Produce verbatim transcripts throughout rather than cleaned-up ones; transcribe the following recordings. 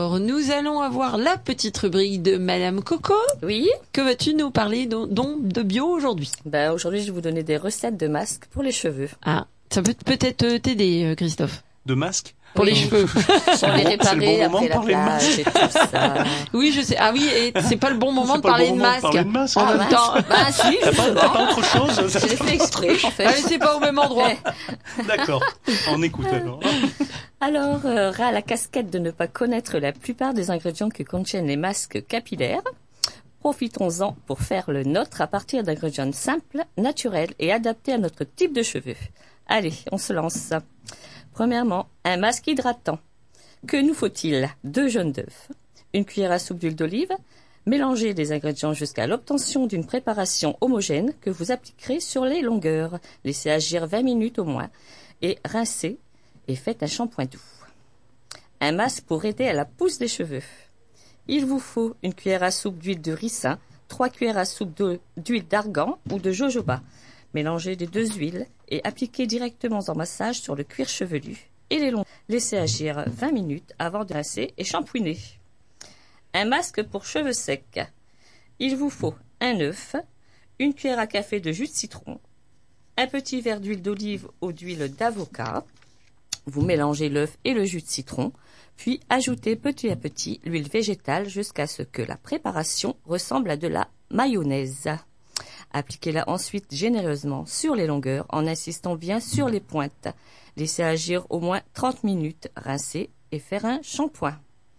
Alors, nous allons avoir la petite rubrique de Madame Coco. Oui. Que vas-tu nous parler donc de bio aujourd'hui? Ben, aujourd'hui, je vais vous donner des recettes de masques pour les cheveux. Ah, ça peut peut-être t'aider, Christophe. De masques? Pour oui. les cheveux. Pour les réparer après la plage et tout ça. Oui, je sais. Ah oui, et c'est pas le bon moment de parler, bon moment de parler de masque. En ah, même temps. Bah si, t'as pas, t'as pas autre chose? Je l'ai fait exprès, en fait. Ah mais c'est pas au même endroit. D'accord. On écoute alors. Alors, euh, ras à la casquette de ne pas connaître la plupart des ingrédients que contiennent les masques capillaires, profitons-en pour faire le nôtre à partir d'ingrédients simples, naturels et adaptés à notre type de cheveux. Allez, on se lance. Premièrement, un masque hydratant. Que nous faut-il? Deux jaunes d'œufs, une cuillère à soupe d'huile d'olive. Mélangez les ingrédients jusqu'à l'obtention d'une préparation homogène que vous appliquerez sur les longueurs. Laissez agir vingt minutes au moins et rincez et faites un shampoing doux. Un masque pour aider à la pousse des cheveux. Il vous faut une cuillère à soupe d'huile de ricin, trois cuillères à soupe d'huile d'argan ou de jojoba. Mélangez les deux huiles et appliquez directement en massage sur le cuir chevelu et les longs. Laissez agir vingt minutes avant de rincer et shampouiner. Un masque pour cheveux secs. Il vous faut un œuf, une cuillère à café de jus de citron, un petit verre d'huile d'olive ou d'huile d'avocat. Vous mélangez l'œuf et le jus de citron, puis ajoutez petit à petit l'huile végétale jusqu'à ce que la préparation ressemble à de la mayonnaise. Appliquez-la ensuite généreusement sur les longueurs en insistant bien sur les pointes. Laissez agir au moins trente minutes, rincer et faire un shampoing.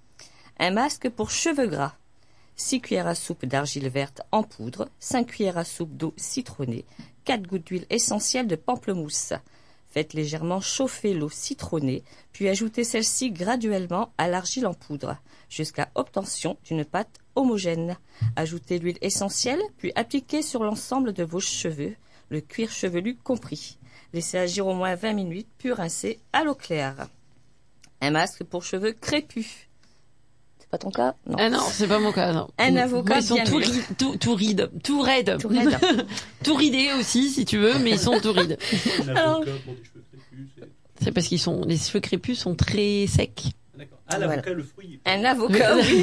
Un masque pour cheveux gras. six cuillères à soupe d'argile verte en poudre, cinq cuillères à soupe d'eau citronnée, quatre gouttes d'huile essentielle de pamplemousse. Faites légèrement chauffer l'eau citronnée, puis ajoutez celle-ci graduellement à l'argile en poudre, jusqu'à obtention d'une pâte homogène. Ajoutez l'huile essentielle, puis appliquez sur l'ensemble de vos cheveux, le cuir chevelu compris. Laissez agir au moins vingt minutes, puis rincez à l'eau claire. Un masque pour cheveux crépus. C'est pas ton cas? Non. Ah non, c'est pas mon cas, non. Un avocat ils sont bien tout, mûr. ri- tout, tout rides, tout raides. Tout raide. Tout ridés aussi, si tu veux, mais ils sont tout rides. Un avocat pour des cheveux crépus. C'est... C'est parce qu'ils sont, les cheveux crépus sont très secs. D'accord. Ah, l'avocat, voilà. Le fruit. Un avocat, oui.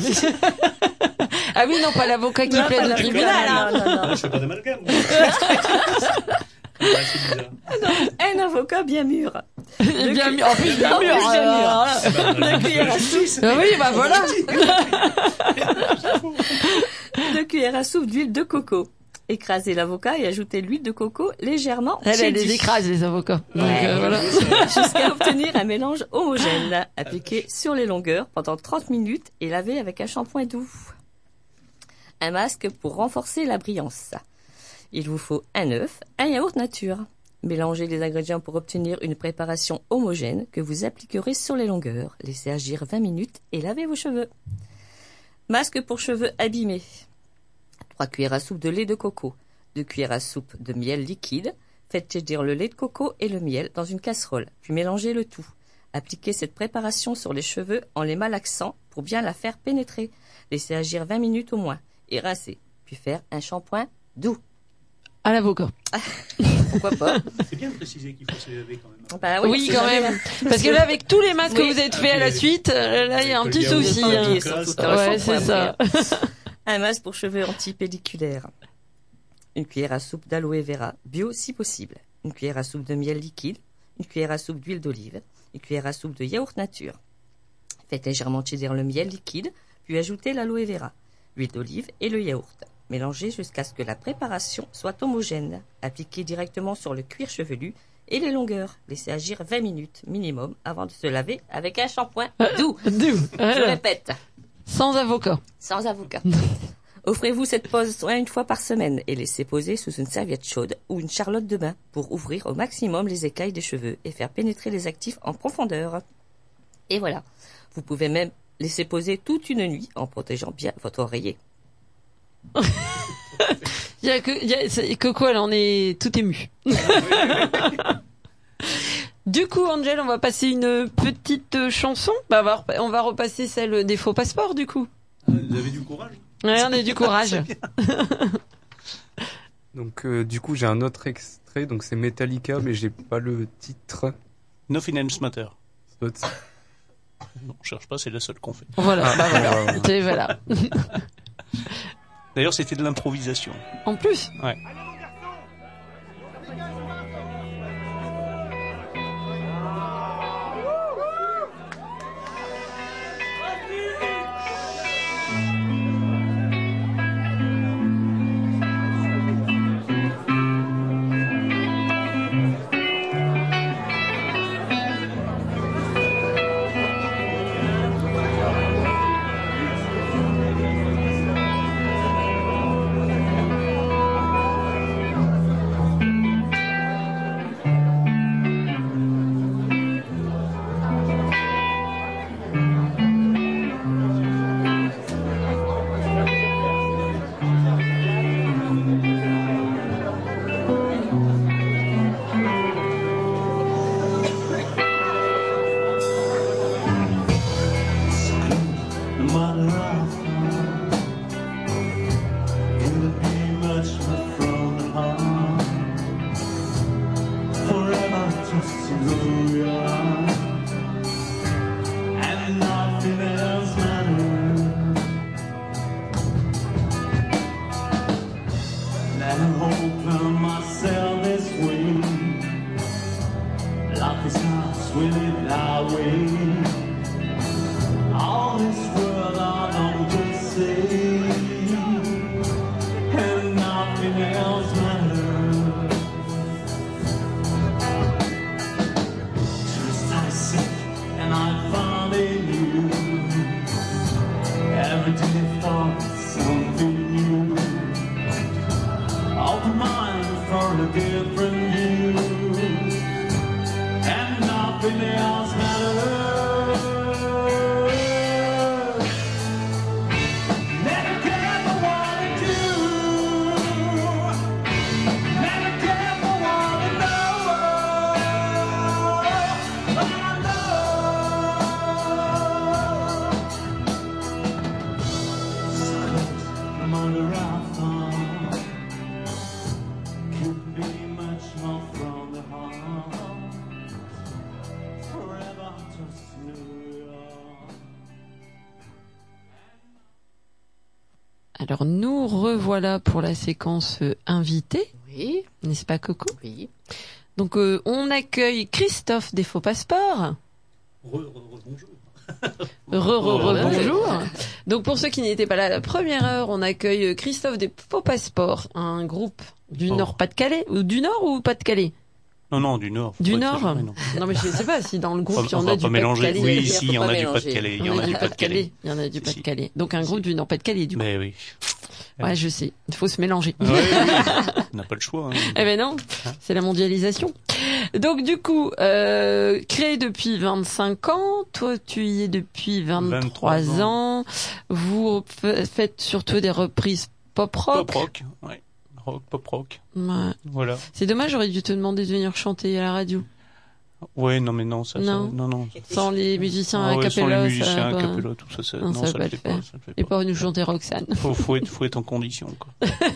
Ah oui, non, pas l'avocat qui Non, plaide pas le l'avocat, tribunal. hein. non, non, non. Ah, je fais pas d'amalgame. Ouais, c'est bizarre. Un avocat bien mûr. Bien mûr. En plus, bien En plus, mûr. bien alors. mûr. Eh ben, on a Deux dit cuillères à que- soupe. Ah oui, bah voilà. Deux cuillères à soupe d'huile de coco. Écrasez l'avocat et ajoutez l'huile de coco légèrement Elle, elle les tiédie. écrase, les avocats. Donc, Ouais. euh, voilà. Jusqu'à obtenir un mélange homogène. Appliquez sur les longueurs pendant trente minutes et lavez avec un shampoing doux. Un masque pour renforcer la brillance. Il vous faut un œuf, un yaourt nature. Mélangez les ingrédients pour obtenir une préparation homogène que vous appliquerez sur les longueurs. Laissez agir vingt minutes et lavez vos cheveux. Masque pour cheveux abîmés. trois cuillères à soupe de lait de coco. deux cuillères à soupe de miel liquide. Faites tiédir le lait de coco et le miel dans une casserole, puis mélangez le tout. Appliquez cette préparation sur les cheveux en les malaxant pour bien la faire pénétrer. Laissez agir vingt minutes au moins et rincez, puis faire un shampoing doux. À l'avocat. Pourquoi pas? C'est bien de préciser qu'il faut se laver quand même. Bah Oui, on sait quand jamais. même. Parce que là, avec tous les masques Oui. que vous avez fait à la suite, euh, là, il y a un petit Il y a un souci. peu de hein. oublier surtout, t'as un Ouais, shampoing c'est ça. après. Un masque pour cheveux antipelliculaires. Une cuillère à soupe d'aloe vera, bio si possible. Une cuillère à soupe de miel liquide. Une cuillère à soupe d'huile d'olive. Une cuillère à soupe de yaourt nature. Faites légèrement tiédir le miel liquide, puis ajoutez l'aloe vera, l'huile d'olive et le yaourt. Mélangez jusqu'à ce que la préparation soit homogène. Appliquez directement sur le cuir chevelu et les longueurs. Laissez agir vingt minutes minimum avant de se laver avec un shampoing doux. Doux. Je Voilà. répète, Sans avocat. sans avocat. Offrez-vous cette pause soit une fois par semaine et laissez poser sous une serviette chaude ou une charlotte de bain pour ouvrir au maximum les écailles des cheveux et faire pénétrer les actifs en profondeur. Et voilà, vous pouvez même laisser poser toute une nuit en protégeant bien votre oreiller. Il y a que, il y a, c'est- Coco, elle en est tout émue. Du coup, Angel, on va passer une petite euh, chanson. Bah, on va, rep- on va repasser celle des faux passeports, du coup. Ah, vous avez du courage? Ouais, on a du courage. Donc euh, du coup j'ai un autre extrait, donc c'est Metallica mais j'ai pas le titre. No Finance Matter. Ça doit être ça. Non, on cherche pas, c'est la seule qu'on fait. Voilà, bah voilà. Et voilà. D'ailleurs, c'était de l'improvisation. En plus. Ouais. Alors nous revoilà pour la séquence euh, invitée. Oui. N'est-ce pas Coco? Oui. Donc euh, on accueille Christophe des Faux Passeports. Re, re, re, bonjour. Re, re, re, bonjour. Donc pour ceux qui n'étaient pas là à la première heure, on accueille Christophe des Faux Passeports, un groupe du Oh. Nord Pas-de-Calais, ou du Nord ou Pas-de-Calais? Non, non, du Nord. Du Faut Nord. exagérer, non. Non mais je sais pas si dans le groupe il y On en va a pas du mélanger. Pas-de-Calais. Oui, dire, si, faut il y en pas a du mélanger. Pas-de-Calais. Il y Il en a du Pas-de-Calais. Il y en a du Si, si. Pas-de-Calais. Donc un groupe du Nord Pas-de-Calais du coup. Mais oui. Ouais, je sais. Il faut se mélanger. Ah ouais, oui. On n'a pas le choix. Hein. Eh ben non, c'est la mondialisation. Donc du coup, euh, créé depuis vingt-cinq ans, toi tu y es depuis vingt-trois vingt-trois ans. Vous f- faites surtout des reprises pop rock. Pop rock. Ouais. Rock, pop rock. Ouais. Voilà. C'est dommage, j'aurais dû te demander de venir chanter à la radio. Ouais, non, mais non, ça, Non. ça non, non. Sans les musiciens Ah à ouais, sans cappella, les musiciens ça à va pas. cappella, tout ça, ça, Non, non, ça ça, va le pas fait le pas, faire. ça le fait Et pas. pas nous chanter Roxane. Faut, faut être, faut être en condition, quoi.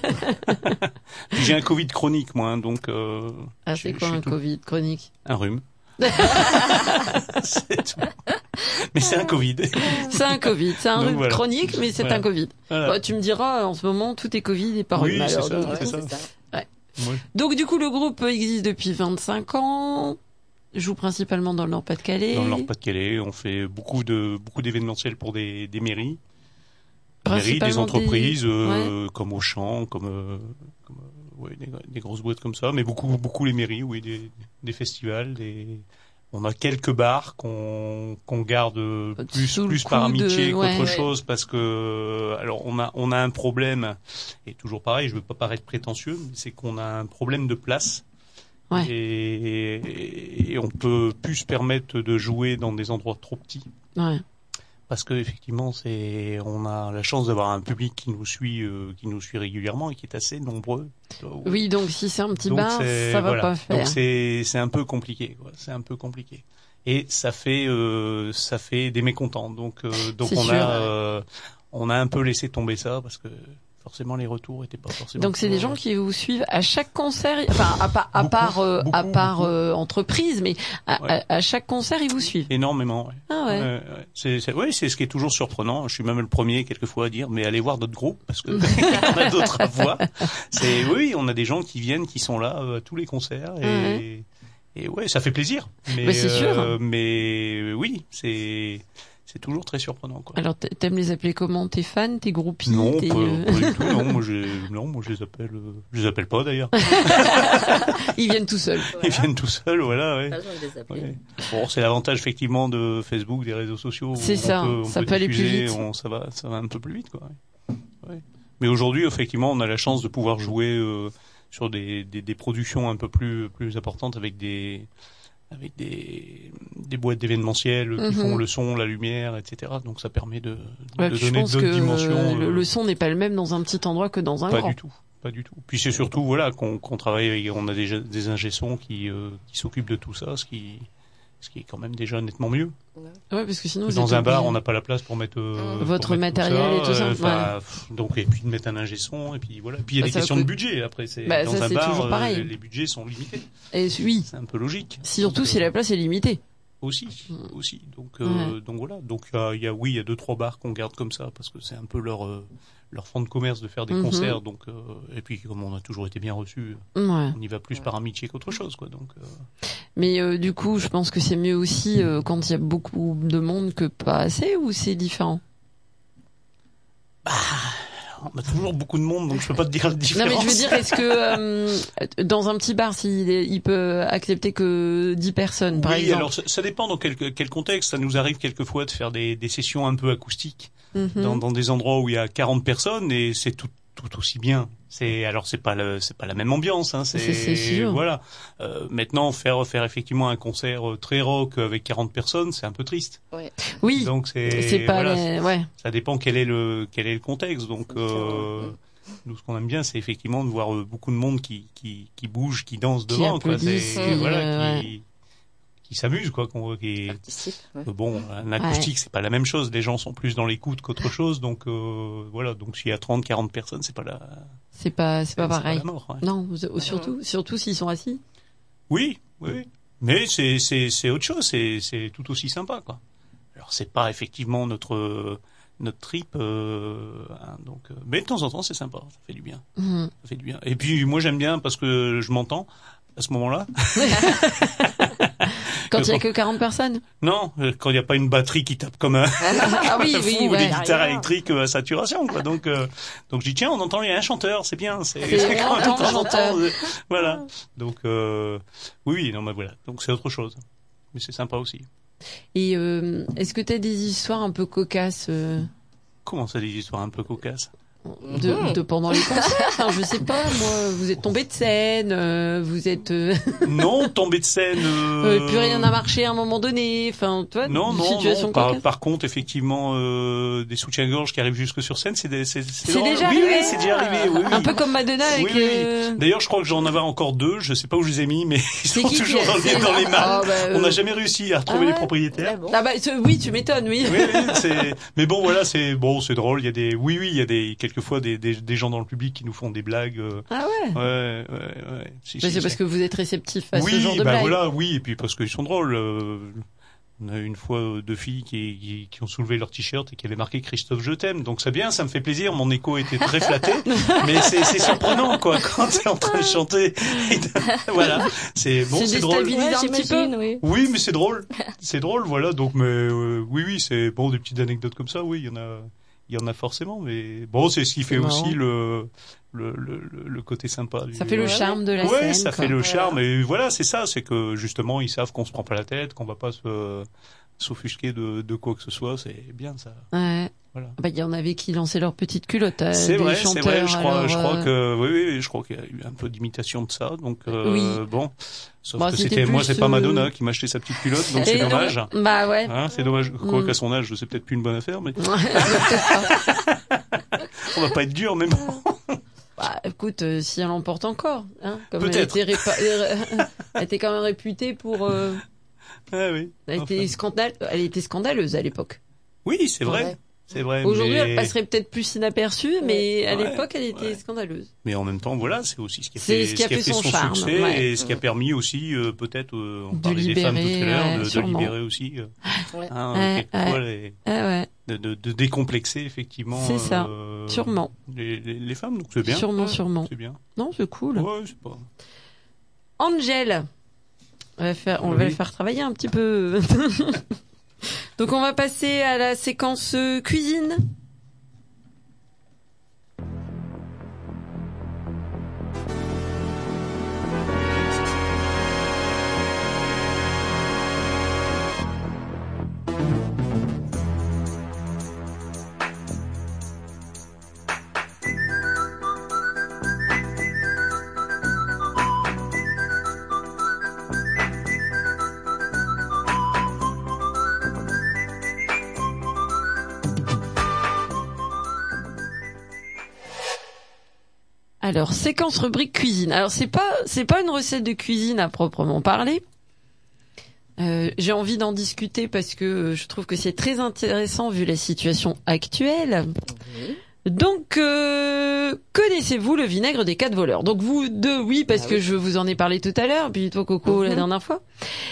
Puis j'ai un Covid chronique, moi, hein, donc, euh, Ah, je- c'est je quoi suis un tout- Covid chronique? un rhume. C'est tout. Mais c'est un Covid. C'est un Covid, c'est un Donc rhume voilà. chronique, mais c'est Voilà. un Covid. Voilà. Bah, tu me diras, en ce moment, tout est Covid et pas Oui, rhume. c'est alors, ça, donc, Ouais, c'est ça. c'est ça. Ouais. Donc du coup, le groupe existe depuis vingt-cinq ans, joue principalement dans le Nord-Pas-de-Calais. Dans le Nord-Pas-de-Calais, on fait beaucoup de, beaucoup d'événementiels pour des, des mairies. Des mairies, des Principalement entreprises, des- euh, comme Auchan, comme, euh, comme euh, ouais, des, des grosses boîtes comme ça, mais beaucoup, beaucoup les mairies, oui, des, des festivals, des, on a quelques bars qu'on, qu'on garde plus, Sous le plus par coude, amitié ouais. qu'autre Ouais. chose, parce que, alors, on a, on a un problème, et toujours pareil, je veux pas paraître prétentieux, mais c'est qu'on a un problème de place. Ouais. Et, et on peut plus se permettre de jouer dans des endroits trop petits. Ouais. Parce que effectivement, c'est, on a la chance d'avoir un public qui nous suit, euh, qui nous suit régulièrement et qui est assez nombreux. Oui, donc si c'est un petit Donc bar, c'est- ça va voilà. pas faire. Donc c'est, c'est un peu compliqué, quoi. C'est un peu compliqué. Et ça fait, euh, ça fait des mécontents. Donc, euh, donc C'est on sûr. a, euh, on a un peu laissé tomber ça parce que forcément les retours étaient pas forcément. Donc c'est des gens qui vous suivent à chaque concert, enfin à, part à beaucoup, part euh, beaucoup, à part beaucoup. euh, entreprise, mais à, Ouais. à, à chaque concert ils vous suivent. Énormément. Ouais. Ah ouais. Ouais, ouais. C'est, c'est, ouais, c'est ce qui est toujours surprenant. Je suis même le premier quelquefois à dire, mais allez voir d'autres groupes parce que il y en a d'autres à voir. C'est oui, on a des gens qui viennent, qui sont là euh, à tous les concerts et. Ouais. Et ouais, ça fait plaisir. Mais, Bah, c'est sûr. euh, mais oui, c'est c'est toujours très surprenant, quoi. Alors t'aimes les appeler comment? Tes fans, tes groupies? Non, tes, pas, euh, pas du tout. Non, moi, j'ai, non, moi, je les appelle, euh, je les appelle pas d'ailleurs. Ils viennent tout seuls. Ils viennent tout seuls, voilà. Ouais. Pas besoin de les appeler. Ouais. Bon, c'est l'avantage effectivement de Facebook, des réseaux sociaux. C'est où ça, on peut, on ça peut peut aller plus diffuser, vite. On, ça va, ça va un peu plus vite, quoi. Ouais. Ouais. Mais aujourd'hui, effectivement, on a la chance de pouvoir jouer euh, sur des, des, des productions un peu plus, plus importantes avec des avec des, des boîtes d'événementiel qui Mhm. font le son, la lumière, et cetera. Donc ça permet de, Ouais, de puis je donner pense d'autres que dimensions. le, euh, le son n'est pas le même dans un petit endroit que dans un pas grand. du tout, pas du tout. Puis c'est surtout voilà qu'on qu'on travaille, avec, on a des des ingé-sons qui euh, qui s'occupent de tout ça, ce qui ce qui est quand même déjà nettement mieux. Ouais, parce que sinon vous Dans êtes un bar, obligé- on n'a pas la place pour mettre euh, Mmh. Votre pour mettre matériel et tout ça, euh, enfin, ouais. pff, donc et puis de mettre un ingé son et puis voilà. Puis il y a Bah, des ça questions coûte- de budget. Après, c'est Bah, dans ça, un c'est bar, toujours euh, pareil. les, les budgets sont limités. Et oui, C'est un peu logique. surtout Donc, si euh, la place est limitée. aussi, Mm. aussi. Donc, euh, Ouais. donc voilà. Donc il y a, il y a, oui, il y a deux trois bars qu'on garde comme ça parce que c'est un peu leur euh, leur fond de commerce de faire des Mhm. concerts. Donc euh, et puis comme on a toujours été bien reçus, Ouais. on y va plus par amitié qu'autre chose, quoi. Donc euh, Mais euh, du coup, je pense que c'est mieux aussi euh, quand il y a beaucoup de monde que pas assez, ou c'est différent? on a toujours beaucoup de monde, donc je peux pas te dire la Non, différence. mais je veux dire, est-ce que euh, dans un petit bar, s'il est- il peut accepter que dix personnes, par oui, exemple? alors ça, ça dépend dans quel, quel contexte. Ça nous arrive quelquefois de faire des, des sessions un peu acoustiques Mhm. dans, dans des endroits où il y a quarante personnes et c'est tout, tout aussi bien. C'est alors c'est pas le, c'est pas la même ambiance. Hein, c'est, C'est- c'est sûr. Voilà. Euh, maintenant faire faire effectivement un concert très rock avec quarante personnes, c'est un peu triste. Oui, Donc c'est, c'est pas... voilà, les- Ouais. ça dépend quel est le quel est le contexte. Donc euh, nous ce qu'on aime bien, c'est effectivement de voir euh, beaucoup de monde qui qui qui bouge, qui danse Qui devant, quoi. applaudissent, C'est qui, voilà, euh, qui qui s'amuse, quoi. Qu'on, qui, Participe. Ouais. euh, Bon, un acoustique, c'est pas la même chose. Les gens sont plus dans l'écoute qu'autre chose. Donc, euh, voilà. Donc, s'il y a trente, quarante personnes, c'est pas la, C'est pas, c'est pas pareil. la mort. Ouais. Non, surtout, surtout s'ils sont assis. Oui, oui, oui. Mais c'est, c'est, c'est autre chose. C'est, c'est tout aussi sympa, quoi. Alors, c'est pas effectivement notre, notre trip, euh, hein, donc, euh, mais de temps en temps, c'est sympa. Ça fait du bien. Mhm. Ça fait du bien. Et puis, moi, j'aime bien parce que je m'entends à ce moment-là. Quand il y a que quarante personnes? Non, euh, quand il n'y a pas une batterie qui tape comme un, Ah oui, un fou, oui, ou ouais. des guitares Arrière. électriques euh, à saturation, quoi. Donc, euh, donc je dis tiens, on entend, il y a un chanteur, c'est bien. C'est, C'est c'est quand même de vraiment temps en chanteur. temps, euh, voilà. Donc, euh, oui, oui, non, mais voilà. Donc c'est autre chose. Mais c'est sympa aussi. Et euh, est-ce que t'as des histoires un peu cocasses euh, Comment ça, des histoires un peu cocasses? de, de pendant les concerts? Enfin, je sais pas, moi, vous êtes tombé de scène, euh, vous êtes... Euh, Non, tomber de scène. Euh... euh, plus rien n'a marché à un moment donné, enfin, tu vois, Non, une non, situation non. Par, cocasse. par contre, effectivement, euh, des soutiens-gorge qui arrivent jusque sur scène, c'est des, c'est, C'est drôle. déjà oui, arrivé. oui, c'est déjà arrivé. Oui, oui. Un peu comme Madonna avec... Oui, oui, oui. euh, D'ailleurs, je crois que j'en avais encore deux. Je sais pas où je les ai mis, mais ils C'est sont qui qui toujours a- dans les, c'est- dans les malles. Ah, bah, euh, On n'a jamais réussi à retrouver ah ouais les propriétaires. bon. Ah bah ce- oui, tu m'étonnes, oui. Oui, oui, c'est. Mais bon, voilà, c'est bon, c'est drôle. Il y a des, oui, oui, il y a des quelquefois des, des, des gens dans le public qui nous font des blagues. euh, Ah ouais. Ouais, ouais, ouais. Si, Bah, si, c'est parce que vous êtes réceptif à oui, ce genre de bah blague. voilà, oui, et puis parce qu'ils sont drôles. euh, On a eu une fois euh, deux filles qui, qui, qui ont soulevé leur t-shirt et qui avaient marqué Christophe, je t'aime. Donc c'est bien, ça me fait plaisir. Mon écho était très flatté, mais c'est, c'est surprenant, quoi, quand t'es en train de chanter. Et de- voilà, c'est bon, C'est c'est drôle. déstabilisant. Ouais, un petit j'imagine, oui. Oui, mais c'est drôle. C'est drôle, voilà. Donc, mais euh, oui, oui, c'est bon, des petites anecdotes comme ça. Oui, il y en a, il y en a forcément. Mais bon, c'est ce qui fait C'est aussi marrant. le le, le le côté sympa. Du, Ça fait le Ouais, charme de la ouais, scène. ça quoi. fait le Voilà. charme. Et voilà, c'est ça. C'est que justement, ils savent qu'on se prend pas la tête, qu'on va pas se s'offusquer de, de quoi que ce soit. C'est bien ça. Ouais. Voilà. Bah, il y en avait qui lançaient leur petite culotte. euh, C'est des vrai, chanteurs, c'est vrai. Je crois, alors, je crois euh, que oui, oui, je crois qu'il y a eu un peu d'imitation de ça. Donc euh, Oui. bon, sauf Bah, que c'était c'était moi, plus, c'est pas euh, Madonna qui m'a acheté sa petite culotte, donc et c'est non. dommage. Bah ouais. Hein, c'est dommage. Quoi Mm. qu'à son âge, c'est peut-être plus une bonne affaire, mais Ouais. on va pas être dur, mais bon. Bah, écoute, euh, si elle l'emporte encore, hein, comme elle Peut-être. était, répa- euh, elle était quand même réputée pour, euh, Ah oui. elle Enfin. était scandale, elle était scandaleuse à l'époque. Oui, c'est vrai. Ouais. C'est vrai. Aujourd'hui, mais... elle passerait peut-être plus inaperçue, mais à Ouais, l'époque, elle était ouais. scandaleuse. Mais en même temps, voilà, c'est aussi ce qui a C'est fait, ce qui a fait son charme, succès ouais. et ce qui a permis aussi, euh, peut-être, euh, on De parlait des femmes tout libérer, à l'heure, ouais, de, de sûrement. libérer aussi, euh, Ouais. hein, Ouais, quelquefois, ouais. les- Ah ouais, de, de, de décomplexer effectivement. C'est ça. euh, sûrement. Les, les, les femmes, donc c'est bien. Sûrement, Ouais, sûrement. C'est bien. Non, c'est cool. Ouais, c'est pas. Angel. On va, faire, on Oui. va le faire travailler un petit peu. Donc on va passer à la séquence euh, cuisine. Alors, séquence rubrique cuisine. Alors, c'est pas, c'est pas une recette de cuisine à proprement parler. Euh, j'ai envie d'en discuter parce que je trouve que c'est très intéressant vu la situation actuelle. Oui. Donc, euh, connaissez-vous le vinaigre des quatre voleurs? Donc, vous deux, oui, parce Ah que oui. je vous en ai parlé tout à l'heure, puis toi, Coco, la Mhm. dernière fois.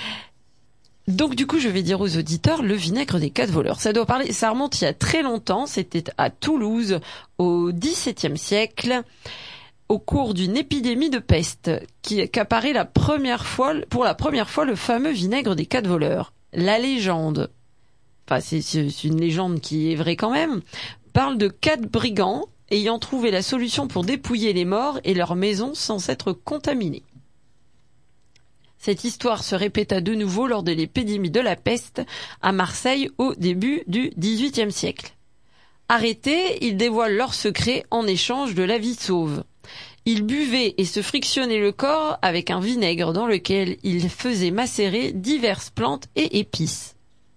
Donc, du coup, je vais dire aux auditeurs le vinaigre des quatre voleurs. Ça doit parler, ça remonte il y a très longtemps. C'était à Toulouse, au dix-septième siècle, au cours d'une épidémie de peste, qui qu'apparaît la première fois, pour la première fois, le fameux vinaigre des quatre voleurs. La légende, enfin, c'est, c'est c'est une légende qui est vraie quand même, parle de quatre brigands ayant trouvé la solution pour dépouiller les morts et leurs maisons sans être contaminés. Cette histoire se répéta de nouveau lors de l'épidémie de la peste à Marseille au début du dix-huitième siècle. Arrêtés, ils dévoilent leur secret en échange de la vie sauve. Ils buvaient et se frictionnaient le corps avec un vinaigre dans lequel ils faisaient macérer diverses plantes et épices.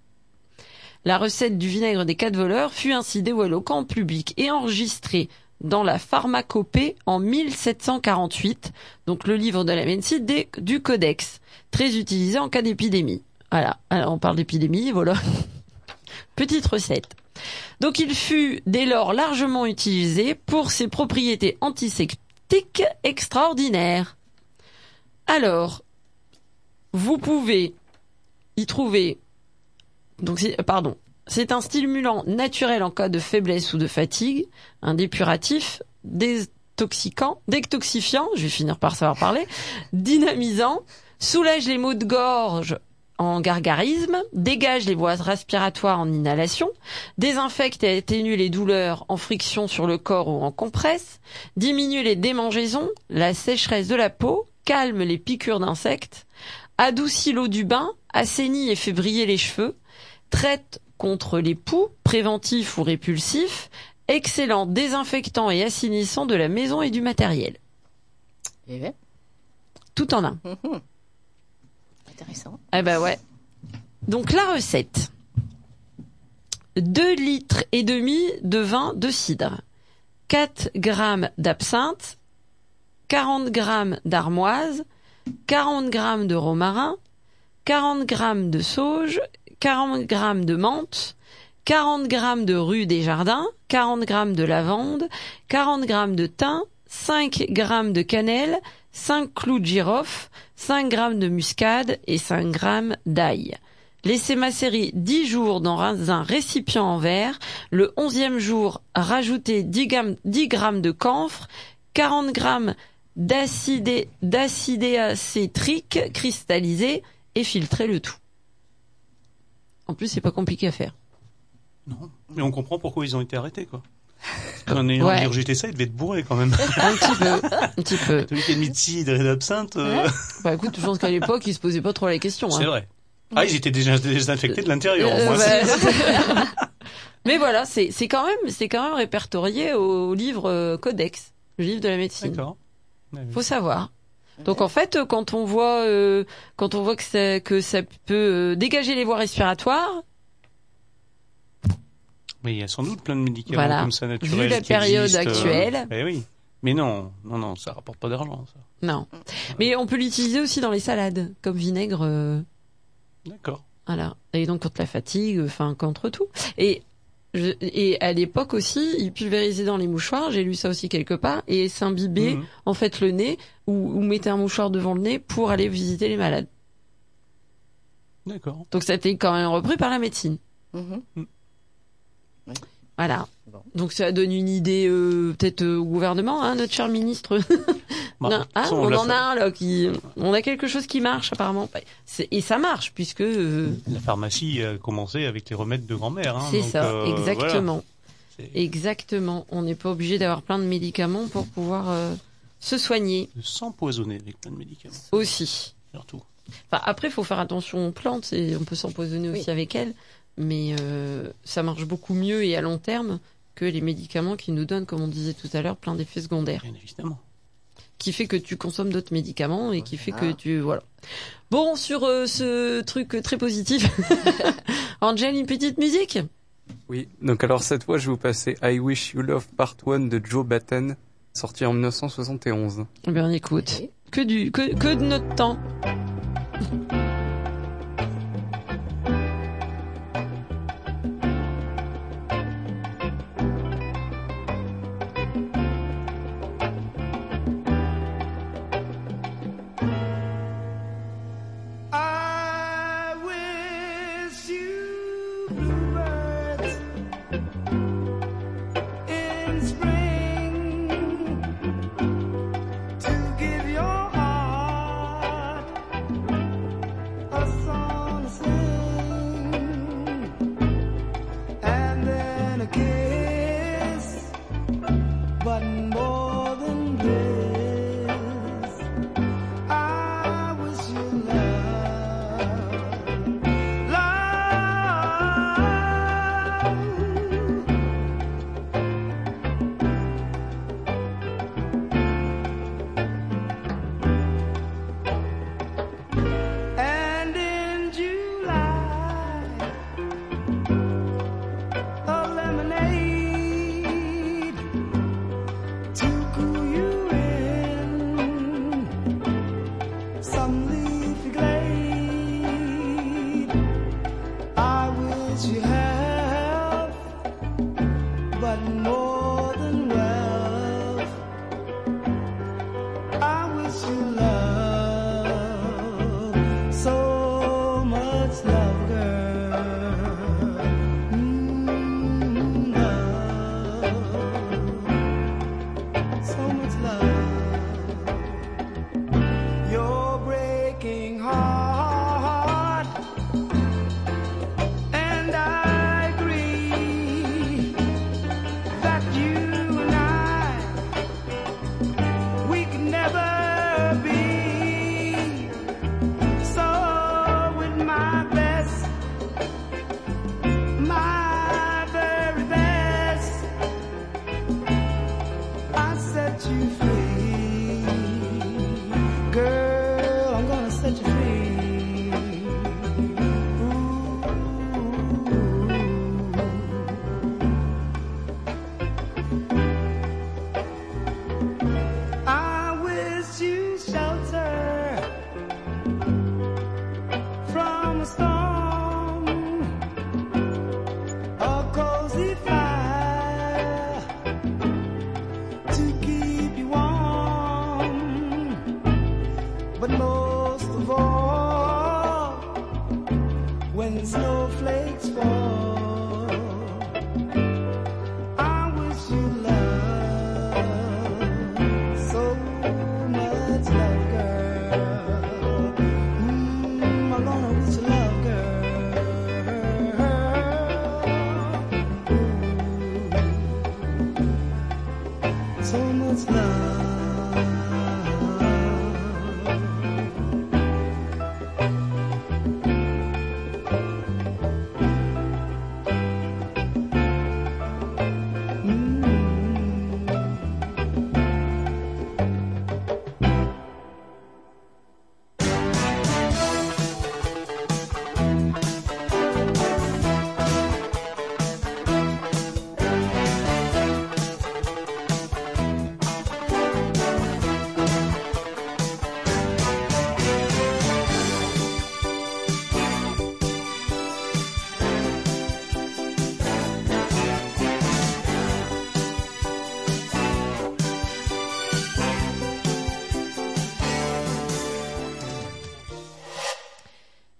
La recette du vinaigre des quatre voleurs fut ainsi dévoilée au grand public et enregistrée dans la pharmacopée en mille sept cent quarante-huit, donc le livre de la médecine des- du Codex, très utilisé en cas d'épidémie. Voilà, alors on parle d'épidémie, voilà. Petite recette. Donc il fut dès lors largement utilisé pour ses propriétés antiseptiques extraordinaires. Alors, vous pouvez y trouver, donc c'est, pardon, c'est un stimulant naturel en cas de faiblesse ou de fatigue, un dépuratif, détoxicant, détoxifiant, je vais finir par savoir parler, dynamisant, soulage les maux de gorge en gargarisme, dégage les voies respiratoires en inhalation, désinfecte et atténue les douleurs en friction sur le corps ou en compresse, diminue les démangeaisons, la sécheresse de la peau, calme les piqûres d'insectes, adoucit l'eau du bain, assainit et fait briller les cheveux, traite contre les poux, préventif ou répulsif, excellent désinfectant et assainissant de la maison et du matériel. Eh ben, Tout en un. mhm. Intéressant. Eh ben ouais. Donc la recette. deux litres et demi de vin de cidre, quatre grammes d'absinthe, quarante grammes d'armoise, quarante grammes de romarin, quarante grammes de sauge, quarante grammes de menthe, quarante grammes de rue des Jardins, quarante grammes de lavande, quarante grammes de thym, cinq grammes de cannelle, cinq clous de girofle, cinq grammes de muscade et cinq grammes d'ail. Laissez macérer dix jours dans un récipient en verre. Le onzième jour, rajoutez dix grammes, dix grammes de camphre, quarante grammes d'acide, d'acidéacétrique cristallisé et filtrez le tout. En plus, c'est pas compliqué à faire. Non. Mais on comprend pourquoi ils ont été arrêtés, quoi. En ayant Ouais. ingurgité ça, ils devaient être bourrés quand même. Un petit peu, un petit peu. Celui qui a mis de cidre et d'absinthe, euh, Bah écoute, je pense qu'à l'époque, ils se posaient pas trop la question. c'est Hein. vrai. Ah, ils étaient déjà désinfectés de l'intérieur. Euh, Moi, bah, c'est- Mais voilà, c'est c'est quand même c'est quand même répertorié au livre euh, Codex, le livre de la médecine. D'accord. Ouais, oui. Faut savoir. Donc en fait, euh, quand on voit euh, quand on voit que ça que ça peut euh, dégager les voies respiratoires, Mais il y a sans doute plein de médicaments Voilà. comme ça naturels. Vu la qui période existent, euh, actuelle. Eh oui. Mais non, non, non, ça rapporte pas d'argent, ça. non. Mais on peut l'utiliser aussi dans les salades comme vinaigre. euh, D'accord. Voilà. Et donc contre la fatigue, enfin contre tout. Et Je, et à l'époque aussi, ils pulvérisaient dans les mouchoirs, j'ai lu ça aussi quelque part, et s'imbibaient mmh. en fait le nez, ou, ou mettaient un mouchoir devant le nez pour aller visiter les malades. D'accord. Donc ça a été quand même repris par la médecine. Mmh. Mmh. Oui. Voilà. Bon. Donc ça donne une idée euh, peut-être euh, au gouvernement, hein, notre cher ministre. Bah, non, ah, on, on en fait. a un là qui, on a quelque chose qui marche apparemment. C'est, et ça marche puisque euh, la pharmacie a commencé avec les remèdes de grand-mère. Hein, c'est donc, ça, euh, exactement, voilà. exactement. On n'est pas obligé d'avoir plein de médicaments pour pouvoir euh, se soigner. De s'empoisonner avec plein de médicaments. Aussi. Surtout. Enfin après, il faut faire attention aux plantes et on peut s'empoisonner oui. aussi avec elles, mais euh, ça marche beaucoup mieux et à long terme que les médicaments qui nous donnent, comme on disait tout à l'heure, plein d'effets secondaires. Bien évidemment. Qui fait que tu consommes d'autres médicaments et qui fait ah. que tu... Voilà. Bon, sur euh, ce truc très positif, Angel, une petite musique ? Oui, donc alors cette fois, je vais vous passer I Wish You Love Part un de Joe Batten, sorti en dix-neuf cent soixante et onze. Eh bien, on écoute. Okay. Que, du, que, que de notre temps.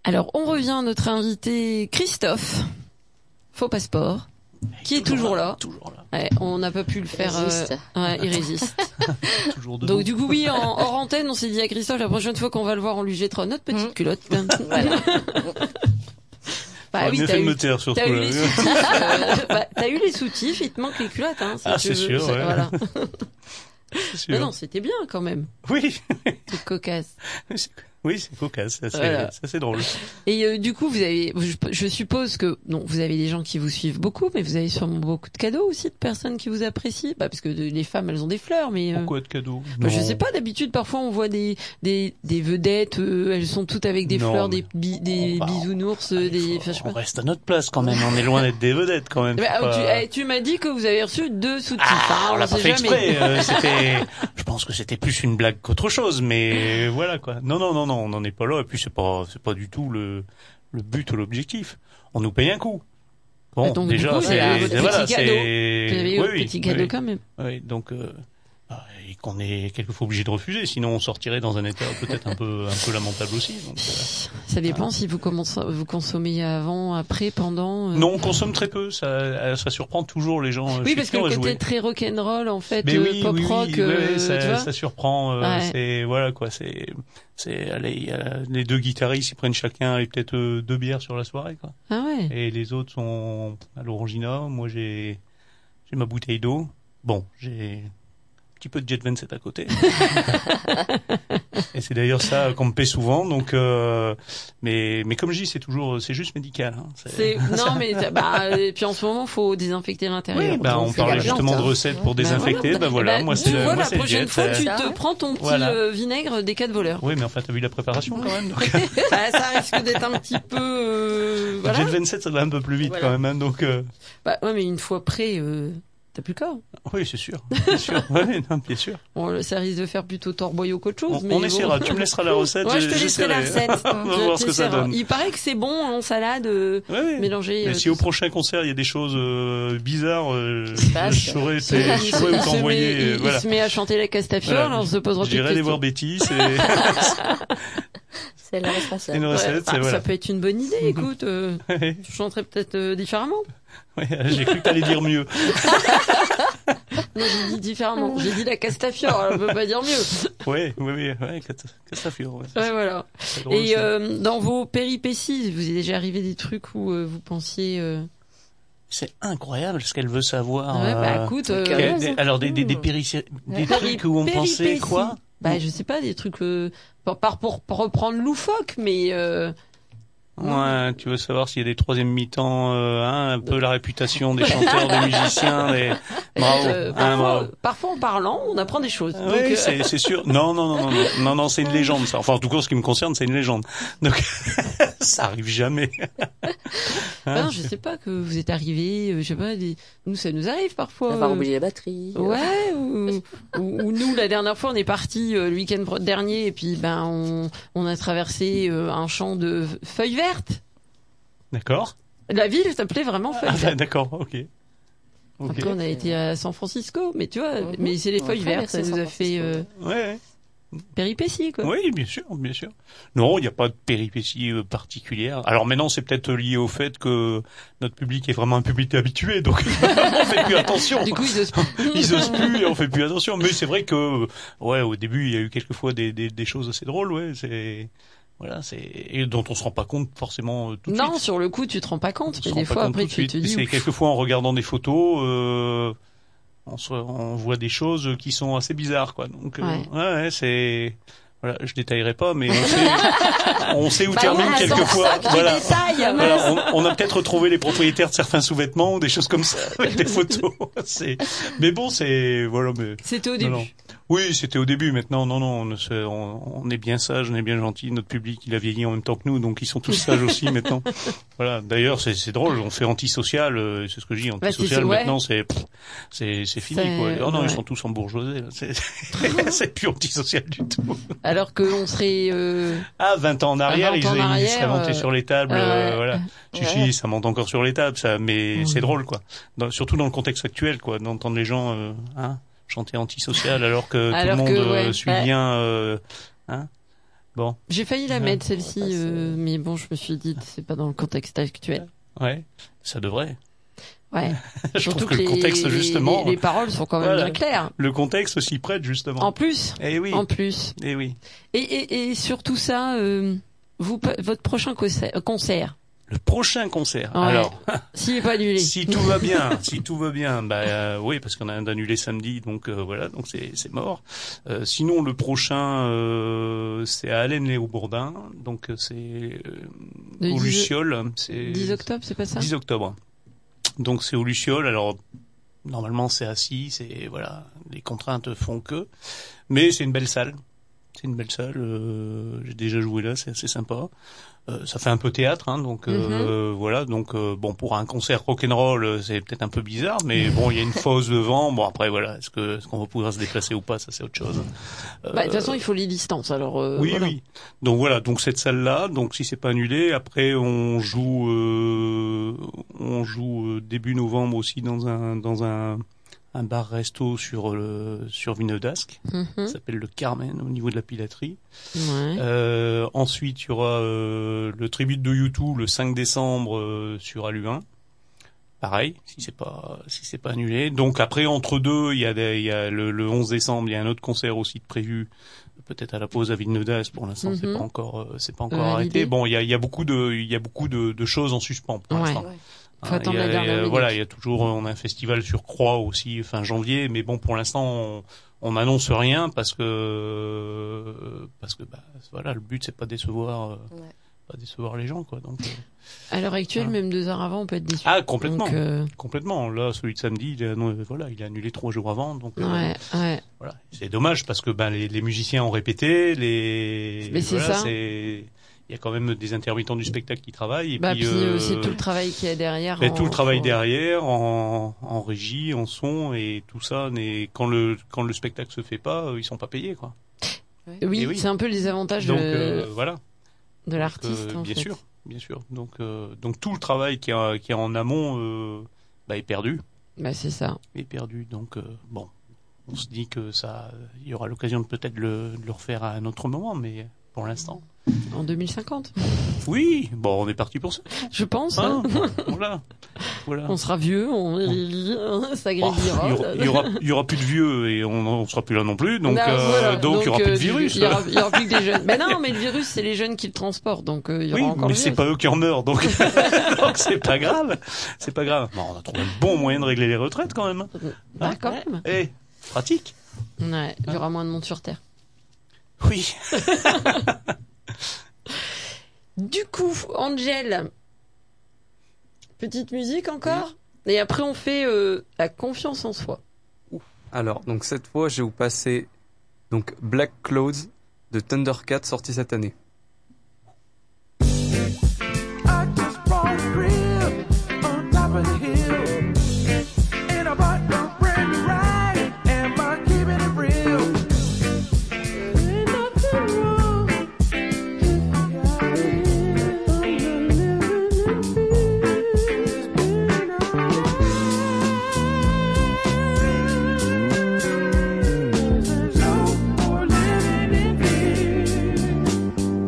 Alors, on revient à notre invité Christophe, faux passeport, qui est toujours là. Toujours là. Ouais, on n'a pas pu le faire. Il résiste. Euh, ouais, il résiste. Toujours debout. Donc du coup, oui, en hors antenne, on s'est dit à Christophe, la prochaine fois qu'on va le voir, on lui jettera notre petite Mmh. culotte. Voilà. Bah J'aurais oui, mieux t'as fait de eu, me taire sur ce t'as eu coup-là. les soutifs. euh, bah, t'as eu les soutifs, il te manque les culottes, hein. Si Ah, tu c'est veux. sûr, Ça- ouais. Voilà. C'est sûr. Mais non, c'était bien quand même. Oui. Truc cocasse. C'est- Oui, c'est cocasse, ça c'est, Voilà. ça, c'est drôle. Et euh, du coup, vous avez, je, je suppose que non, vous avez des gens qui vous suivent beaucoup, mais vous avez sûrement beaucoup de cadeaux aussi de personnes qui vous apprécient. Bah, parce que de- les femmes, elles ont des fleurs, mais euh, Pourquoi de cadeaux? bah, je Non. sais pas. D'habitude, parfois, on voit des des des vedettes, euh, elles sont toutes avec des Non, fleurs, mais des bi- des on va- bisounours, Allez, euh, des. faut- Enfin, je sais on pas. reste à notre place quand même, on est loin d'être des vedettes quand même. Bah, c'est oh, pas- tu, eh, tu m'as dit que vous avez reçu deux soutifs. Ah, hein, on l'a pas sait fait jamais. exprès, euh, c'était, je pense que c'était plus une blague qu'autre chose, mais voilà quoi. Non, non, non, non, on n'en est pas là, et puis c'est pas, c'est pas du tout le, le but ou l'objectif. On nous paye un coup. Bon, Ah, donc, du déjà, coup, c'est, c'est votre voilà, petit cadeau. c'est, Vous avez eu oui, un oui, petit cadeau oui, quand même. oui, donc, euh, ah, et qu'on est quelquefois obligé de refuser, sinon on sortirait dans un état peut-être un peu, un peu lamentable aussi. Donc, euh, Ça dépend si vous commencez, vous consommez avant, après, pendant. euh. non, on consomme très peu, ça, ça surprend toujours les gens. Oui, chez parce qui que on le va côté jouer. très rock'n'roll, en fait, Mais euh, oui, pop oui, rock, oui, ouais, euh, ça, tu vois. ça surprend. Euh, Ouais. C'est voilà quoi, c'est c'est allez, il y a les deux guitaristes ils prennent chacun et peut-être euh, deux bières sur la soirée quoi. Ah ouais. Et les autres sont à l'Orangina. Moi j'ai j'ai ma bouteille d'eau. Bon, j'ai un petit peu de Jet vingt-sept à côté. Et c'est d'ailleurs ça qu'on me paie souvent. Donc, euh, mais mais comme je dis, c'est toujours c'est juste médical. Hein. C'est non mais bah et puis en ce moment faut désinfecter l'intérieur. Oui, bah, on c'est parlait la plante, justement de hein. recettes pour Bah, désinfecter. voilà. Bah voilà, Bah, moi tu c'est vois, moi la c'est le prochaine Jet. fois tu euh, te prends ton petit Voilà. euh, vinaigre des quatre voleurs. Oui, mais enfin t'as vu la préparation quand même. Donc... Bah, ça risque d'être un petit peu euh, voilà. Jet vingt-sept, ça va un peu plus vite Voilà. quand même, hein, donc. Euh... Bah ouais mais une fois prêt, euh, t'as plus qu'à. Oui, c'est sûr, bien sûr. Ouais, non, bien sûr. Bon, ça risque de faire plutôt torboyau qu'autre chose. On, mais on bon. essaiera. Tu me laisseras la recette. Ouais, je te laisserai la j'essaierai. recette. On va Je voir ce que ça t'essaierai. donne. Il paraît que c'est bon en salade euh, Ouais, ouais. mélangé. Mais euh, si tout au prochain concert il y a des choses euh, bizarres, euh, passe. je saurais, ça. te- Il je se- saurais il où se t'envoyer. met- euh, il, voilà. il se met à chanter la Castafiore, Voilà. alors on se posera plus de J'irai aller questions. voir Betty. C'est C'est la responsable. une Ouais, recette. bah, c'est voilà. Ça peut être une bonne idée, écoute. Euh, Ouais, tu chanterais peut-être euh, différemment. ouais, j'ai cru que t'allais dire mieux. Non, j'ai dit différemment. J'ai dit la Castafiore, alors on peut pas dire mieux. Ouais, ouais, ouais, ouais, Castafiore. Ouais, Ouais, voilà. c'est drôle Et aussi. euh, dans vos péripéties, vous est déjà arrivé des trucs où euh, vous pensiez... Euh... C'est incroyable ce qu'elle veut savoir. Ouais, bah euh, écoute... c'est euh, que- Quel- Ouais, des- alors des des des, périssi- des péri- trucs où on pensait péripéties. quoi? Bah je sais pas, des trucs... Euh, pas pas pour, pour reprendre loufoque, mais... Euh... Ouais, tu veux savoir s'il y a des troisième mi-temps, euh, hein, un peu la réputation des chanteurs, des musiciens, des... bravo, euh, hein, parfois, bravo. parfois en parlant, on apprend des choses. Ah Donc, oui, euh, c'est, c'est sûr. Non, non, non, non, non, non, non, c'est une légende, ça. Enfin, en tout cas, en ce qui me concerne, c'est une légende. Donc, ça arrive jamais. ah non, je sais pas que vous êtes arrivé, euh, je sais pas, des... nous ça nous arrive parfois. D'avoir euh, oublié la batterie. Ouais, ou, ou, ou nous la dernière fois on est parti euh, le week-end dernier et puis ben on, on a traversé euh, un champ de feuilles vertes. D'accord. La ville s'appelait vraiment feuilles Ah, vertes. d'accord, ok. Ok. Après on a été à San Francisco, mais tu vois, Mhm. mais c'est les On a feuilles vertes, ça traversé nous San a fait euh, Ouais. péripéties quoi. Oui, bien sûr, bien sûr. Non, il n'y a pas de péripéties euh, particulières. Alors maintenant, c'est peut-être lié au fait que notre public est vraiment un public habitué, donc on fait plus attention. Du coup ils osent Ils osent plus et on fait plus attention. Mais c'est vrai que, ouais, au début, il y a eu quelquefois des, des, des choses assez drôles, ouais. C'est, voilà, c'est, et dont on se rend pas compte forcément euh, tout de Non, suite. sur le coup tu te rends pas compte, On se mais rend des pas fois compte après tout de tu suite. te Et dis c'est ouf. quelquefois en regardant des photos, euh, on, se, on voit des choses qui sont assez bizarres, quoi. Donc, euh, Ouais. ouais, ouais, c'est, voilà, je détaillerai pas, mais on sait, on sait où Bah termine voilà, sans quelquefois. ça, tu Voilà. détailles, Voilà, on, on a peut-être retrouvé les propriétaires de certains sous-vêtements ou des choses comme ça avec des photos. C'est, mais bon, c'est, voilà, mais. C'était au Non, début. non. Oui, c'était au début. Maintenant, non, non, on, se- on, on est bien sage, on est bien gentil. Notre public, il a vieilli en même temps que nous, donc ils sont tous sages aussi maintenant. Voilà. D'ailleurs, c'est, c'est drôle. On fait antisocial, euh, c'est ce que je dis. Bah, c'est- Antisocial. c'est- ouais. Maintenant, c'est, pff, c'est, c'est fini, C'est- quoi. Oh non, ouais. ils sont tous embourgeoisés. là. C'est, c'est plus antisocial du tout. Alors qu'on serait... Euh... Ah, vingt ans en arrière, vingt ils, ans en ils arrière, seraient montés euh, sur les tables, ouais. euh, voilà. Si, Ouais. si, ça monte encore sur les tables, ça, mais Mhm. c'est drôle, quoi. Dans- surtout dans le contexte actuel, quoi, d'entendre les gens, euh, hein, chanter antisocial alors que Alors tout le que, monde euh, ouais. suit Ouais. bien, euh, hein, Bon. J'ai failli la Ouais. mettre celle-ci, On va passer. euh, mais bon, je me suis dit c'est pas dans le contexte actuel. Ouais, ça devrait. Ouais. Je Surtout trouve que, que le contexte, les, justement, les, les paroles sont quand même Voilà. bien claires. le contexte s'y prête, justement. En plus, Eh oui, en plus. eh oui. Et, et, et sur tout ça, euh, vous, votre prochain concert, concert Le prochain concert. Ouais. Alors, s'il n'est pas annulé. si tout va bien, si tout va bien, bah euh, oui, parce qu'on a annulé samedi, donc euh, voilà, donc c'est c'est mort. Euh, sinon, le prochain, euh, c'est à Allen-les-Hauts-Bourdins, donc euh, c'est euh, Le au dix Luciole. C'est dix octobre, c'est pas ça? dix octobre. Donc c'est au Luciole. Alors normalement c'est assis, c'est voilà, les contraintes font que, mais c'est une belle salle. C'est une belle salle. Euh, j'ai déjà joué là, c'est assez sympa. Euh, ça fait un peu théâtre, hein, donc euh, Mhm. voilà. Donc euh, bon, pour un concert rock'n'roll, euh, c'est peut-être un peu bizarre, mais bon, il y a une fosse devant. Bon après voilà, est-ce que est-ce qu'on va pouvoir se déplacer ou pas, ça c'est autre chose. Euh, Bah, de toute façon, il faut les distances. Alors. Euh, oui, voilà. oui. Donc voilà, donc cette salle-là, donc si c'est pas annulé, après on joue, euh, on joue euh, début novembre aussi dans un dans un un bar-resto sur le sur Vinodasque, Mhm. ça s'appelle le Carmen au niveau de la pilaterie. Ouais. Euh, ensuite, il y aura euh, le tribute de U deux le cinq décembre euh, sur Aluin. Pareil, si c'est pas si c'est pas annulé. Donc après entre deux, il y a des, il y a le, le onze décembre, il y a un autre concert aussi de prévu, peut-être à la pause à Villeneuve. Pour l'instant, c'est Mhm. pas encore euh, c'est pas encore Euh, arrêté. l'idée. Bon, il y a il y a beaucoup de il y a beaucoup de, de choses en suspens pour Ouais. l'instant. Ouais. Faut attendre il y a- la dernière il y a- minute. Voilà, il y a toujours on a un festival sur Croix aussi fin janvier, mais bon pour l'instant on on n'annonce rien parce que parce que bah voilà, le but c'est pas décevoir euh, Ouais. pas décevoir les gens quoi. Donc euh, À l'heure actuelle, Ah. même deux heures avant, on peut être déçu. ah complètement. Donc, euh, Complètement. Là, celui de samedi, il est, non, voilà, il est annulé trois jours avant, donc euh, ouais, ouais. voilà. C'est dommage parce que ben les, les musiciens ont répété, les. Mais c'est voilà, ça. c'est- il y a quand même des intermittents du spectacle qui travaillent. Et Bah, puis, puis euh, euh, c'est tout le travail qu'il y a derrière. et en- tout le travail en- derrière, en, en régie, en son et tout ça. Mais quand le quand le spectacle se fait pas, euh, ils sont pas payés quoi. Oui, Et oui. c'est un peu les avantages Donc de, euh, voilà. de Donc, l'artiste. euh, en bien fait. sûr, bien sûr. Donc euh, donc tout le travail qui est qui est en amont euh, bah, est perdu. Bah, c'est ça. est perdu. Donc euh, bon, on se dit que ça, il y aura l'occasion de peut-être le, de le refaire à un autre moment, mais pour l'instant, En deux mille cinquante. oui. Bon, on est parti pour ça. Je pense. Hein hein. voilà, voilà. On sera vieux, on ça Oh, grésillera. il y aura, il y aura, il y aura plus de vieux et on, on sera plus là non plus. Donc, Non, euh, voilà. donc, il y aura euh, plus de du- virus. Il y aura, il y aura plus que des jeunes. Mais non, mais le virus, c'est les jeunes qui le transportent, donc euh, il y aura Oui, encore mais le c'est virus. pas eux qui en meurent, donc donc c'est pas grave, c'est pas grave. Bon, on a trouvé un bon moyen de régler les retraites quand même. Bah, quand Ouais. même. Eh, pratique. Ouais, il y aura moins de monde sur Terre. Oui. Du coup, Angel, petite musique encore. Et après, on fait euh, la confiance en soi. Alors, donc cette fois, je vais vous passer donc Black Clouds de Thundercat, sorti cette année. I just bought a crib on top of the hill. And I bought a brand new ride. Am I keeping it real? Ain't nothing wrong if I got it. I'm not living in fear. It's been alright. There's no more living in fear.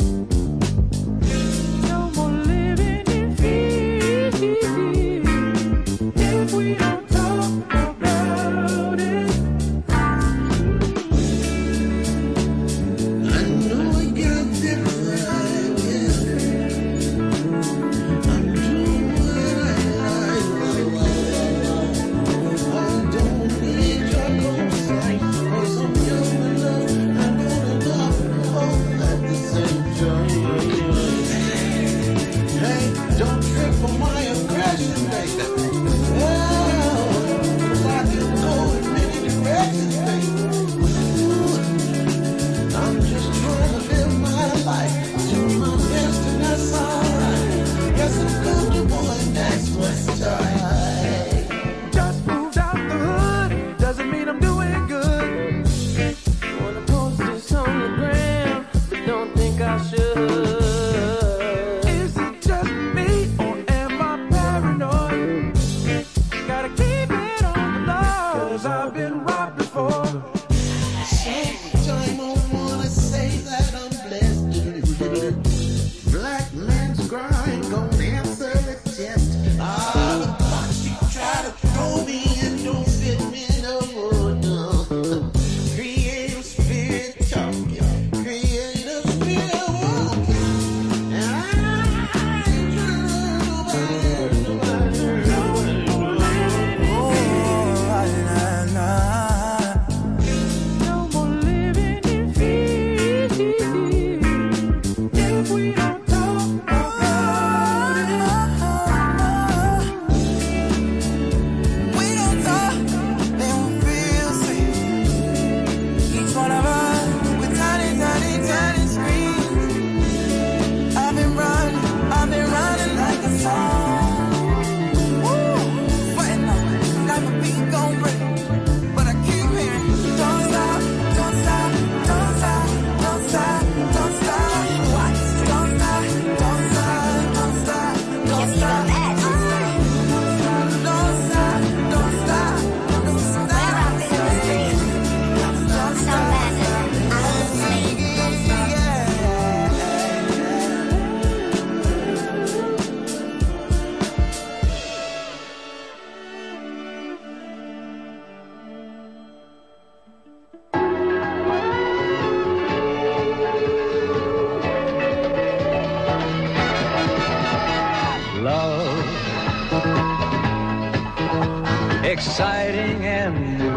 exciting and new.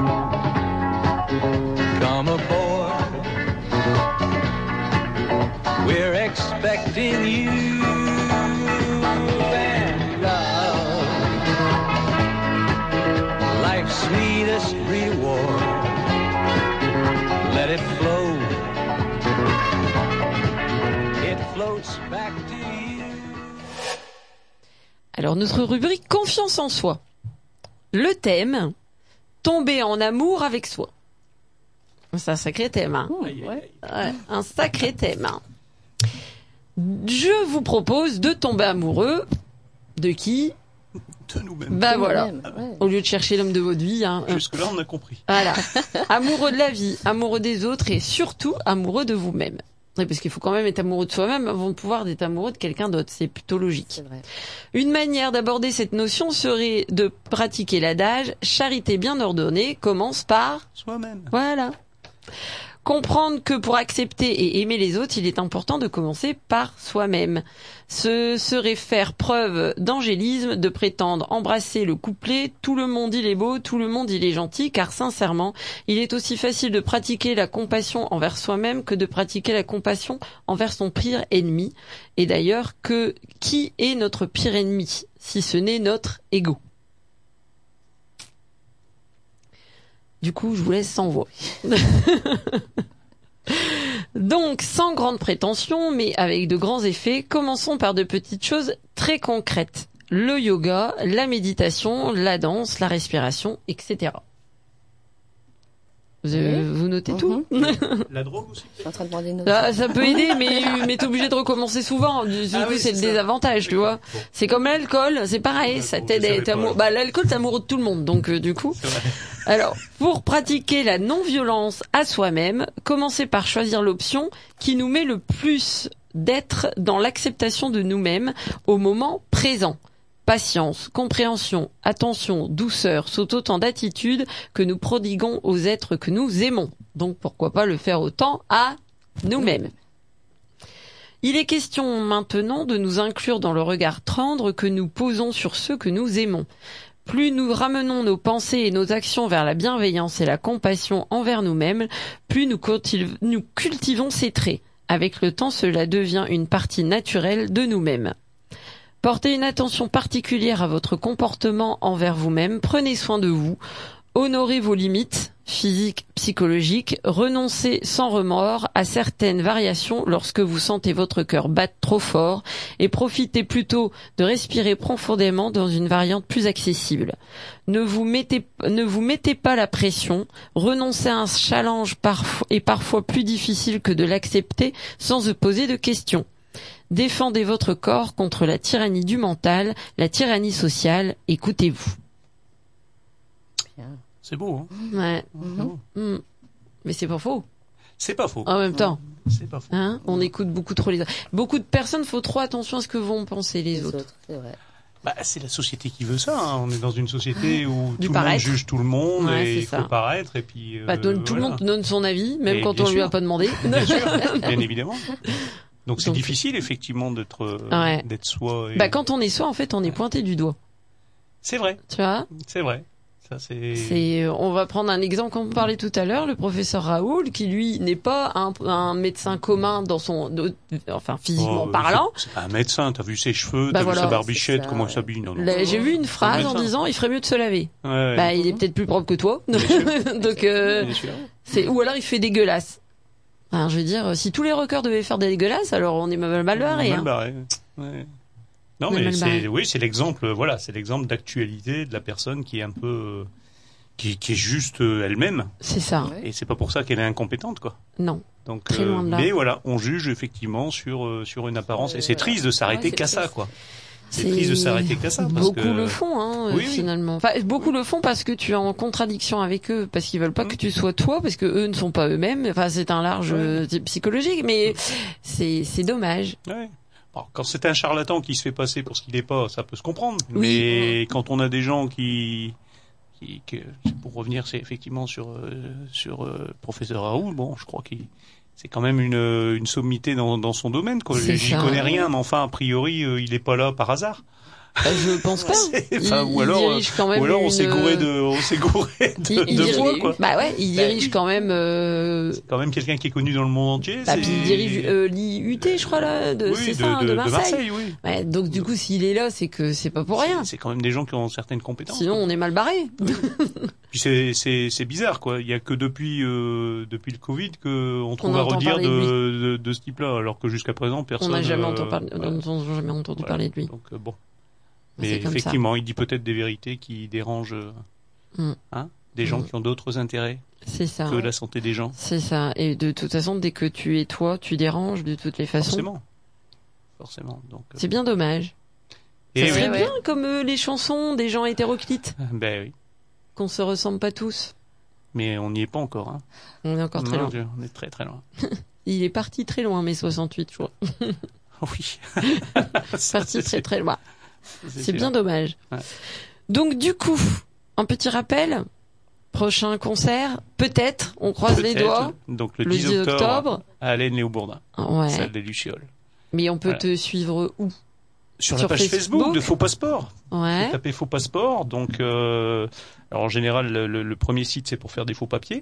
Come aboard, we're expecting you. And love, life's sweetest reward. Let it flow, it floats back to you. Alors, notre rubrique confiance en soi. Le thème, tomber en amour avec soi. C'est un sacré thème, hein. Mmh, ouais. Ouais, un sacré thème, hein. Je vous propose de tomber amoureux de qui? De nous-mêmes. Bah voilà. Même, ouais. Au lieu de chercher l'homme de votre vie, hein. Jusque-là, on a compris. Voilà. Amoureux de la vie, amoureux des autres et surtout amoureux de vous-même. Oui, parce qu'il faut quand même être amoureux de soi-même avant de pouvoir être amoureux de quelqu'un d'autre. C'est plutôt logique. C'est vrai. Une manière d'aborder cette notion serait de pratiquer l'adage « charité bien ordonnée commence par… » Soi-même. Voilà. Comprendre que pour accepter et aimer les autres, il est important de commencer par soi-même. Ce serait faire preuve d'angélisme de prétendre embrasser le couplet « Tout le monde il est beau, tout le monde il est gentil » car sincèrement, il est aussi facile de pratiquer la compassion envers soi-même que de pratiquer la compassion envers son pire ennemi. Et d'ailleurs, que qui est notre pire ennemi, si ce n'est notre ego? Du coup, je vous laisse sans voix. Donc, sans grande prétention, mais avec de grands effets, commençons par de petites choses très concrètes. Le yoga, la méditation, la danse, la respiration, et cetera. Vous, avez- vous notez tout? La drogue aussi. Je suis en train de demander une note. Ah, ça peut aider, mais, mais t'es obligé de recommencer souvent. Du Ah coup, oui, c'est le c'est ça. désavantage, tu vois. Bon. C'est comme l'alcool, c'est pareil, Ouais, ça bon, t'aide je à savais être pas, amoureux. alors. Bah, l'alcool, t'es amoureux de tout le monde, donc euh, du coup. C'est vrai. Alors, pour pratiquer la non-violence à soi-même, commencez par choisir l'option qui nous met le plus d'être dans l'acceptation de nous-mêmes au moment présent. Patience, compréhension, attention, douceur sont autant d'attitudes que nous prodiguons aux êtres que nous aimons. Donc pourquoi pas le faire autant à nous-mêmes. Il est question maintenant de nous inclure dans le regard tendre que nous posons sur ceux que nous aimons. Plus nous ramenons nos pensées et nos actions vers la bienveillance et la compassion envers nous-mêmes, plus nous, cultiv- nous cultivons ces traits. Avec le temps, cela devient une partie naturelle de nous-mêmes. Portez une attention particulière à votre comportement envers vous-même, prenez soin de vous, honorez vos limites physiques, psychologiques, renoncez sans remords à certaines variations lorsque vous sentez votre cœur battre trop fort et profitez plutôt de respirer profondément dans une variante plus accessible. Ne vous mettez, ne vous mettez pas la pression, renoncez à un challenge parfois, est parfois plus difficile que de l'accepter sans se poser de questions. Défendez votre corps contre la tyrannie du mental, la tyrannie sociale, écoutez-vous. C'est beau, hein. Ouais. C'est beau. Mm. Mais c'est pas faux. C'est pas faux. En même temps, C'est pas faux. hein, on écoute beaucoup trop les autres. Beaucoup de personnes font trop attention à ce que vont penser les, Les autres. autres, c'est vrai. Bah, c'est la société qui veut ça. Hein. On est dans une société où Du tout le monde paraître. juge tout le monde Ouais, et c'est il faut ça. paraître. Et puis, euh, Bah, donne- tout le voilà. monde donne son avis, même Et quand bien on lui a sûr. pas demandé. Bien sûr, bien évidemment. Donc c'est Donc- difficile effectivement d'être euh, Ouais. d'être soi. Et... Bah, quand on est soi, en fait, on est pointé du doigt. C'est vrai, Tu vois? c'est vrai. Ça c'est. C'est, euh, on va prendre un exemple qu'on parlait tout à l'heure, le professeur Raoul, qui lui n'est pas un, un médecin commun dans son, de- enfin physiquement Oh, parlant. C'est c'est pas un médecin. T'as vu ses cheveux, Bah t'as voilà. vu sa barbichette, C'est ça, comment ouais. il s'habille. Non, non. Là, J'ai vu une phrase en médecin. disant, il ferait mieux de se laver. Ouais, ouais. Bah, il est peut-être plus propre que toi. sûr. Donc, euh, Bien sûr. c'est, ou alors il fait dégueulasse. Enfin, je veux dire, si tous les rockers devaient faire des dégueulasses, alors on est mal, mal barré. Mal Hein. barré. Ouais. Non, On est mais mal barré. c'est, oui, c'est l'exemple, voilà, c'est l'exemple d'actualité de la personne qui est un peu, euh, qui, qui est juste euh, elle-même. C'est ça. Ouais. Et c'est pas pour ça qu'elle est incompétente, quoi. Non. Donc, Très loin de là. mais voilà, on juge effectivement sur euh, sur une apparence. Euh, et c'est voilà. triste de s'arrêter Ouais, c'est qu'à ça, triste. quoi. C'est triste de s'arrêter qu'à ça. Parce Beaucoup que... le font, hein, Oui, oui. finalement. Enfin, beaucoup le font parce que tu es en contradiction avec eux, parce qu'ils veulent pas Mm. que tu sois toi, parce que eux ne sont pas eux-mêmes. Enfin, c'est un large Ouais. euh, type psychologique, mais c'est c'est dommage. Ouais. Alors, quand c'est un charlatan qui se fait passer pour ce qu'il n'est pas, ça peut se comprendre. Oui. Mais quand on a des gens qui, qui, qui- pour revenir, c'est effectivement sur euh, sur euh, professeur Raoul. Bon, je crois qu'il c'est quand même une une sommité dans dans son domaine, quoi. C'est J'y ça. connais rien, mais enfin a priori, euh, il est pas là par hasard. Bah, je pense pas. C'est- Il, enfin, ou il alors, dirige quand même ou alors on une- s'est gouré de, on s'est gouré de, Il, il de dirige- fois, quoi. Bah ouais, il Bah dirige oui. quand même. Euh... C'est quand même quelqu'un qui est connu dans le monde entier. Bah, c'est- puis il dirige euh, l'I U T, je crois là, de, oui, c'est de, ça, hein, de, de de Marseille. oui. Ouais, donc du coup, s'il est là, c'est que c'est pas pour rien. C'est quand même des gens qui ont certaines compétences. Sinon, on est mal barré. Puis c'est c'est c'est bizarre quoi. Il y a que depuis euh, depuis le Covid que on trouve à entend redire parler de de, de de ce type-là, alors que jusqu'à présent personne. On n'a jamais euh, entendu parler, voilà. on n'a jamais entendu Voilà. parler de lui. Donc euh, bon. C'est Mais comme ça. effectivement, il dit peut-être des vérités qui dérangent, euh, Mm. hein, des gens Mm. qui ont d'autres intérêts C'est ça. que la santé des gens. C'est ça. Et de toute façon, dès que tu es toi, tu déranges de toutes les façons. Forcément. Forcément. Donc. euh, C'est bien dommage. et Ça oui. serait ouais. bien comme euh, les chansons des gens hétéroclites, Ben oui. qu'on se ressemble pas tous. Mais on n'y est pas encore. Hein. On est encore très Non, loin. Dieu, on est très très loin. Il est parti très loin, mai soixante-huit, je crois. Oui. Ça, Parti c'est- très très loin. C'est sûr. bien dommage. Ouais. Donc du coup, un petit rappel. Prochain concert, peut-être, on croise les Peut-être. doigts, Donc le, le dix octobre, octobre. à Alain Léo Bourdin, Ouais. salle des Lucioles. Mais on peut Voilà. te suivre où? Sur, Sur la page Facebook, Facebook de Faux Passeport. Ouais. Vous tapez Faux Passeport. Donc, euh, alors en général, le, le- le premier site c'est pour faire des faux papiers.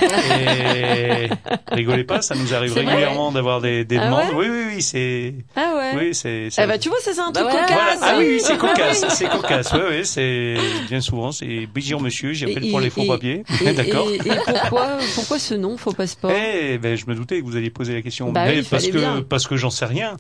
Et rigolez pas, ça nous arrive C'est vrai régulièrement d'avoir des, des Ah demandes. ouais oui, oui, oui, c'est, Ah ouais. oui, c'est. c'est- Eh bah tu vois, ça c'est un Bah truc voilà. cocasse. Voilà. Ah oui, oui, c'est Ah cocasse, oui. c'est cocasse. Oui, oui, c'est bien souvent, c'est bonjour monsieur, j'appelle Et- pour les et- faux et- papiers. Et, D'accord. et, et pourquoi, pourquoi ce nom, faux passeport? Eh ben, je me doutais que vous alliez poser la question. Bah Mais oui, parce fallait que bien. parce que j'en sais rien.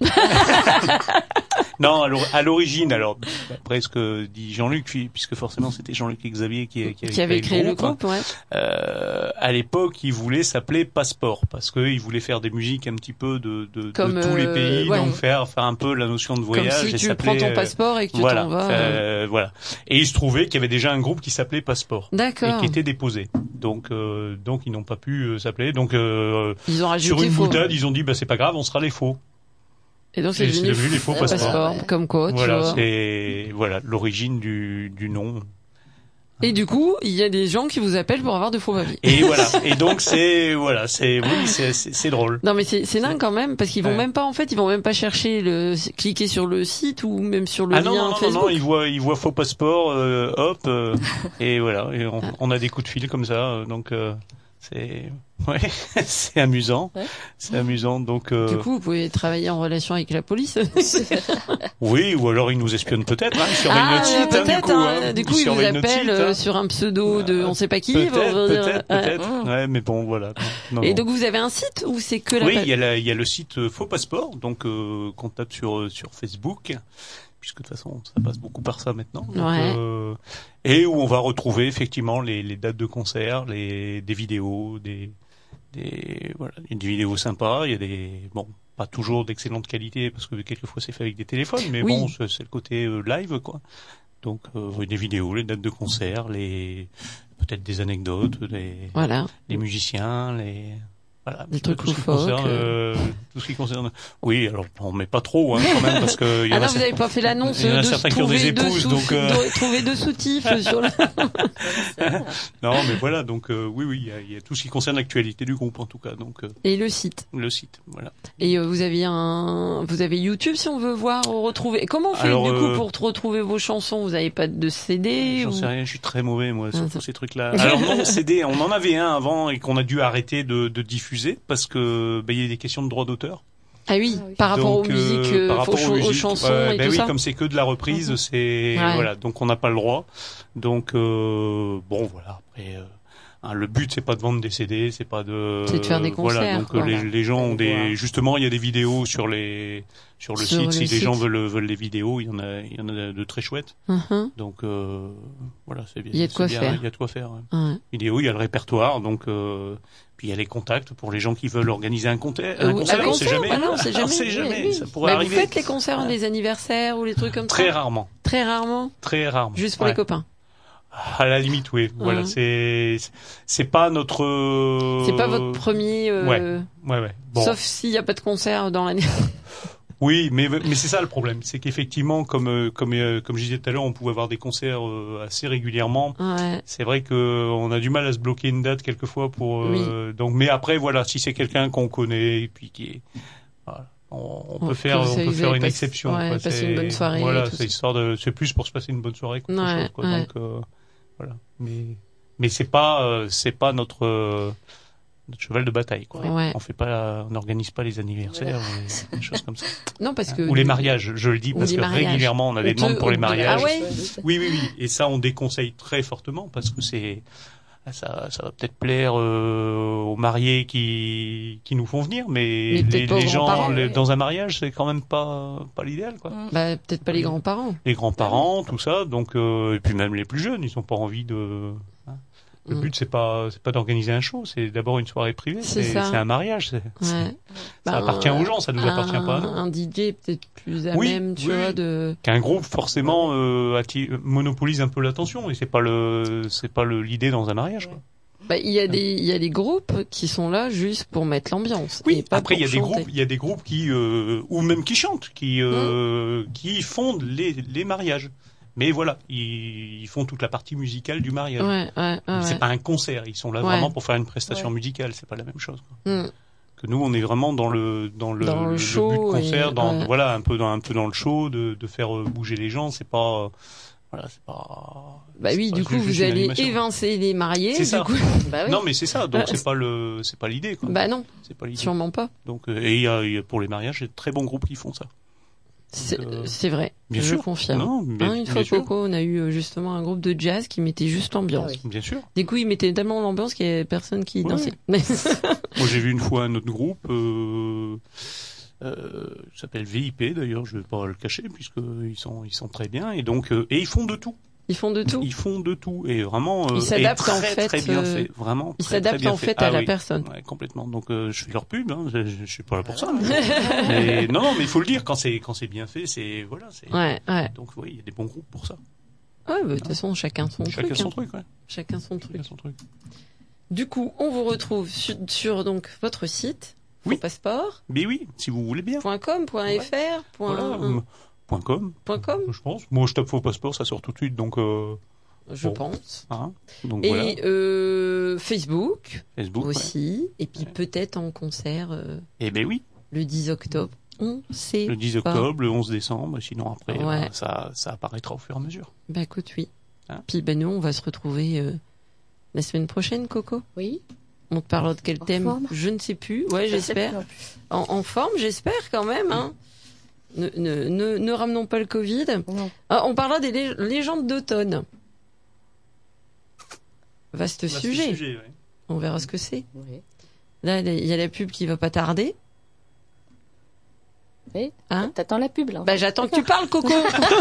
Non, à l'or- à l'origine, alors après ce que dit Jean-Luc, puis- puisque forcément c'était Jean-Luc et Xavier qui, qui, Qui avait créé le groupe, ouais. Euh, à l'époque, il voulait s'appeler Passeport parce que il voulait faire des musiques un petit peu de, de, Comme, de tous les euh, pays, ouais. donc faire faire un peu la notion de Comme voyage. si et tu s'appeler, prends ton euh, passeport et que tu voilà, t'en vas. euh, euh, voilà. Et il se trouvait qu'il y avait déjà un groupe qui s'appelait Passeport et D'accord. qui était déposé. Donc euh, donc ils n'ont pas pu euh, s'appeler. Donc euh, Ils ont rajouté sur une faux. boutade, ils ont dit bah c'est pas grave, on sera les faux. Et donc c'est Et devenu, c'est devenu les faux faux passeports. passeport, Ouais. comme quoi, tu Voilà, vois. c'est voilà l'origine du du nom. Et du coup, il y a des gens qui vous appellent pour avoir de faux papiers. Et voilà. Et donc c'est voilà, c'est oui, c'est c'est c'est drôle. Non mais c'est c'est dingue quand même parce qu'ils vont Ouais. même pas en fait ils vont même pas chercher le cliquer sur le site ou même sur le Ah lien non non non, non Facebook. non, ils voient ils voient faux passeport, euh, hop, euh, et voilà, et on, on a des coups de fil comme ça, euh, donc euh, c'est ouais, c'est amusant, Ouais. c'est amusant. Donc euh, Du coup, vous pouvez travailler en relation avec la police. oui, ou alors ils nous espionnent peut-être, hein, ils surveillent Ah, notre site, hein, du peut-être. coup, hein, hein, du coup, ils vous surveillent notre appellent site, euh, hein. sur un pseudo de on sait pas qui. Peut-être, pour dire- peut-être, ouais. peut-être. Ouais, mais bon, voilà. Non, Et non. donc vous avez un site ou c'est que la Oui, page- il y a la- il y a le site euh, Faux Passeport, donc euh, qu'on tape sur euh, sur Facebook, puisque de toute façon ça passe beaucoup par ça maintenant. Donc, Ouais. euh, et où on va retrouver effectivement les, les dates de concert, les des vidéos, des des voilà, il y a des vidéos sympas, il y a des bon pas toujours d'excellente qualité parce que quelquefois c'est fait avec des téléphones, mais Oui. bon c'est c'est le côté euh, live quoi. Donc euh, des vidéos, les dates de concert, les peut-être des anecdotes, des Voilà. les musiciens, les voilà, Des trucs tout ce qui loufoques, concerne, euh, tout ce qui concerne. Oui, alors on met pas trop hein, quand même parce que il y en Ah a non, vous certains- n'avez pas fait l'annonce il y en a de certains qui ont des trouver deux épouses, sous, donc, euh, de trouver deux sous-titres sur le... Non, mais voilà, donc euh, oui, oui, il y a, il y a tout ce qui concerne l'actualité du groupe en tout cas, donc euh, Et le site. le site, voilà. Et euh, vous avez un, vous avez YouTube si on veut voir ou retrouver. Comment on fait Alors, du coup euh, pour te retrouver vos chansons? Vous avez pas de C D J'en ou... sais rien, je suis très mauvais moi sur Ah, tous ça- ces trucs-là. Alors non, C D, on en avait un avant et qu'on a dû arrêter de, de diffuser parce que bah, il y a des questions de droit d'auteur. Ah oui, Ah oui. par rapport Donc, aux musiques, euh, euh, par rapport aux, cha- aux, aux musiques, chansons ouais, et ben tout oui, ça. comme c'est que de la reprise, Mhm. c'est Ouais. voilà, donc on n'a pas le droit. Donc euh, bon voilà, après euh, hein, le but c'est pas de vendre des C D, c'est pas de C'est de faire des voilà, concerts, donc quoi. euh, les, les gens ont des Voilà. justement, il y a des vidéos sur les sur le Sur site le si les site. gens veulent veulent les vidéos, il y en a il y en a de très chouettes. Mhm. Donc euh, voilà, c'est bien. Il y a de c'est quoi bien, faire. Il y a de quoi faire. Ouais. Ouais. Vidéo, il y a le répertoire, donc euh, puis il y a les contacts pour les gens qui veulent organiser un, conter- un Euh, concert, un on sait concert, jamais. voilà, on sait jamais. On sait Oui, jamais, oui. ça pourrait Bah, arriver. Vous faites les concerts, les anniversaires ou les trucs comme Très ça? rarement, Très rarement. très rarement. Juste pour Ouais. les copains. À la limite, oui. Voilà, Ouais. c'est c'est pas notre. euh, C'est pas votre premier. euh, Ouais. Ouais, ouais. Bon. Sauf s'il y a pas de concert dans l'année. Oui, mais mais c'est ça le problème, c'est qu'effectivement, comme euh, comme euh, comme je disais tout à l'heure, on pouvait avoir des concerts euh, assez régulièrement. Ouais. C'est vrai que on a du mal à se bloquer une date quelquefois pour. euh, Donc, mais après, voilà, si c'est quelqu'un qu'on connaît et puis qui est. Voilà. on, on Oh, peut faire, que vous on savez, peut vous faire avez une pas- exception. ouais, quoi. passer C'est- une bonne soirée et Voilà, tout c'est ça. histoire de, c'est plus pour se passer une bonne soirée qu'autre Ouais, chose. Quoi. ouais. Donc euh, voilà. Mais mais c'est pas, euh, c'est pas notre euh, notre cheval de bataille. Quoi. Ouais. On fait pas, on n'organise pas les anniversaires, ou les- des choses comme ça. Non, parce que Ou les mariages. Je le dis Ou parce les que mariages. régulièrement on a des On te- demandes pour les on te- mariages. Ah ouais. Oui, oui, oui. Et ça, on déconseille très fortement parce que c'est ça, ça va peut-être plaire euh, aux mariés qui qui nous font venir, mais, Mais peut-être les, pas aux les gens grands-parents, les- oui. dans un mariage, c'est quand même pas pas l'idéal, quoi. Mm. bah peut-être pas les grands-parents. Les grands-parents, tout ça, donc euh, et puis même les plus jeunes, ils ont pas envie de. hein. Le Mm. but c'est pas c'est pas d'organiser un show, c'est d'abord une soirée privée, C'est c'est ça. c'est un mariage, c'est- c'est- Ouais. ça Bah, appartient un- aux gens, ça nous appartient un, pas à nous. Un D J peut-être plus à Oui, même, tu oui, vois, oui. de. Qu'un groupe forcément euh, atti- monopolise un peu l'attention et c'est pas le c'est pas le l'idée dans un mariage. Quoi. Bah, il y a des, il y a des groupes qui sont là juste pour mettre l'ambiance. Oui, et pas après il y a pour des chanter. groupes, il y a des groupes qui euh, ou même qui chantent, qui euh, qui fondent les les mariages. Mais voilà, ils, ils font toute la partie musicale du mariage. Ouais, ouais, ouais. C'est ouais. pas un concert, ils sont là Ouais. vraiment pour faire une prestation Ouais. musicale, c'est pas la même chose. Quoi. Mm. Que nous on est vraiment dans le dans le, Dans le show but de concert, et- dans ouais. voilà un peu dans un peu dans le show, de de faire euh, bouger les gens, c'est pas euh, voilà, c'est pas. Bah c'est oui, pas du coup, juste vous une allez animation. évincer les mariés. C'est du ça. coup. Bah oui. Non, mais c'est ça. Donc Ah, c'est c'est- pas le, c'est pas l'idée. Quoi. Bah non, C'est pas l'idée. sûrement pas. Donc euh, et il y a, il y a pour les mariages, il y a de très bons groupes qui font ça. C'est euh, c'est vrai. bien je sûr. confirme. Non, bien, Hein, une bien fois sûr. Coco, on a eu euh, justement un groupe de jazz qui mettait juste l'ambiance. Ah oui. Bien sûr. Du coup, ils mettaient tellement l'ambiance qu'il y avait personne qui Ouais. dansait. Moi, j'ai vu une fois un autre groupe, euh, euh, ça s'appelle V I P d'ailleurs. Je vais pas le cacher puisque ils sont, ils sont très bien et donc euh, et ils font de tout. Ils font de tout. Ils font de tout et vraiment. Euh, Ils s'adaptent, et très, en fait, Très bien euh, fait. Vraiment. Ils très, s'adaptent très bien en fait Ah à la oui. personne. Ouais, complètement. Donc euh, je fais leur pub. Hein. Je, je, je suis pas là pour ça. Mais, mais non, non, mais il faut le dire quand c'est quand c'est bien fait, c'est voilà. C'est, Ouais, ouais. Donc oui, il y a des bons groupes pour ça. Ouais, bah, de toute façon, chacun son Chacun truc. son hein. truc, ouais. Chacun son truc. Chacun son truc. Du coup, on vous retrouve sur, sur donc votre site, Oui. passeport Mais oui, si vous voulez bien. point com, point Ouais. .fr, point, Voilà. un, euh, point .com, point .com, je pense. Moi, je tape faux passeport, ça sort tout de suite, donc. Euh, je Bon. pense. hein. Donc Et voilà. euh, Facebook Facebook. ouais. aussi, et puis Ouais. peut-être en concert euh, Eh ben oui. le dix octobre. On sait. Le dix pas. octobre, le onze décembre, sinon après, Ouais. euh, ça, ça apparaîtra au fur et à mesure. Bah écoute, oui. Hein. Puis ben nous, on va se retrouver euh, la semaine prochaine, Coco. Oui. On te parlera de quel En thème forme Je ne sais plus. Ouais, Je sais j'espère. plus non plus. En, en forme, j'espère quand même. Hein. Ne, ne, ne, ne ramenons pas le Covid. Non. Ah, on parlera des lé- légendes d'automne. Vaste Bah, c'est le sujet. sujet, ouais. On verra ce que c'est. Oui. Là, il y a la pub qui va pas tarder. Oui. Hein T'attends la pub là. Bah, j'attends que tu parles, Coco.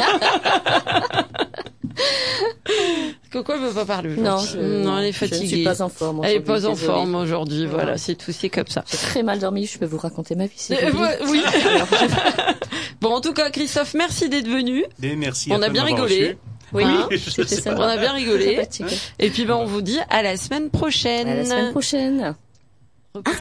Coco, elle veut pas parler aujourd'hui. non, je, non, elle est je ne fatiguée. suis pas en forme. Elle est aujourd'hui, pas en désolée. forme aujourd'hui. Voilà, Voilà. c'est tout, c'est comme ça. J'ai très mal dormi. Je peux vous raconter ma vie. Si Euh, vous voulez. ouais, oui. Bon, en tout cas, Christophe, merci d'être venu. Et merci On à a toi de bien m'avoir rigolé. reçu. Oui, Hein je c'était sais ça. On a bien rigolé. Sympathique. Et puis, ben, on vous dit à la semaine prochaine. À la semaine prochaine.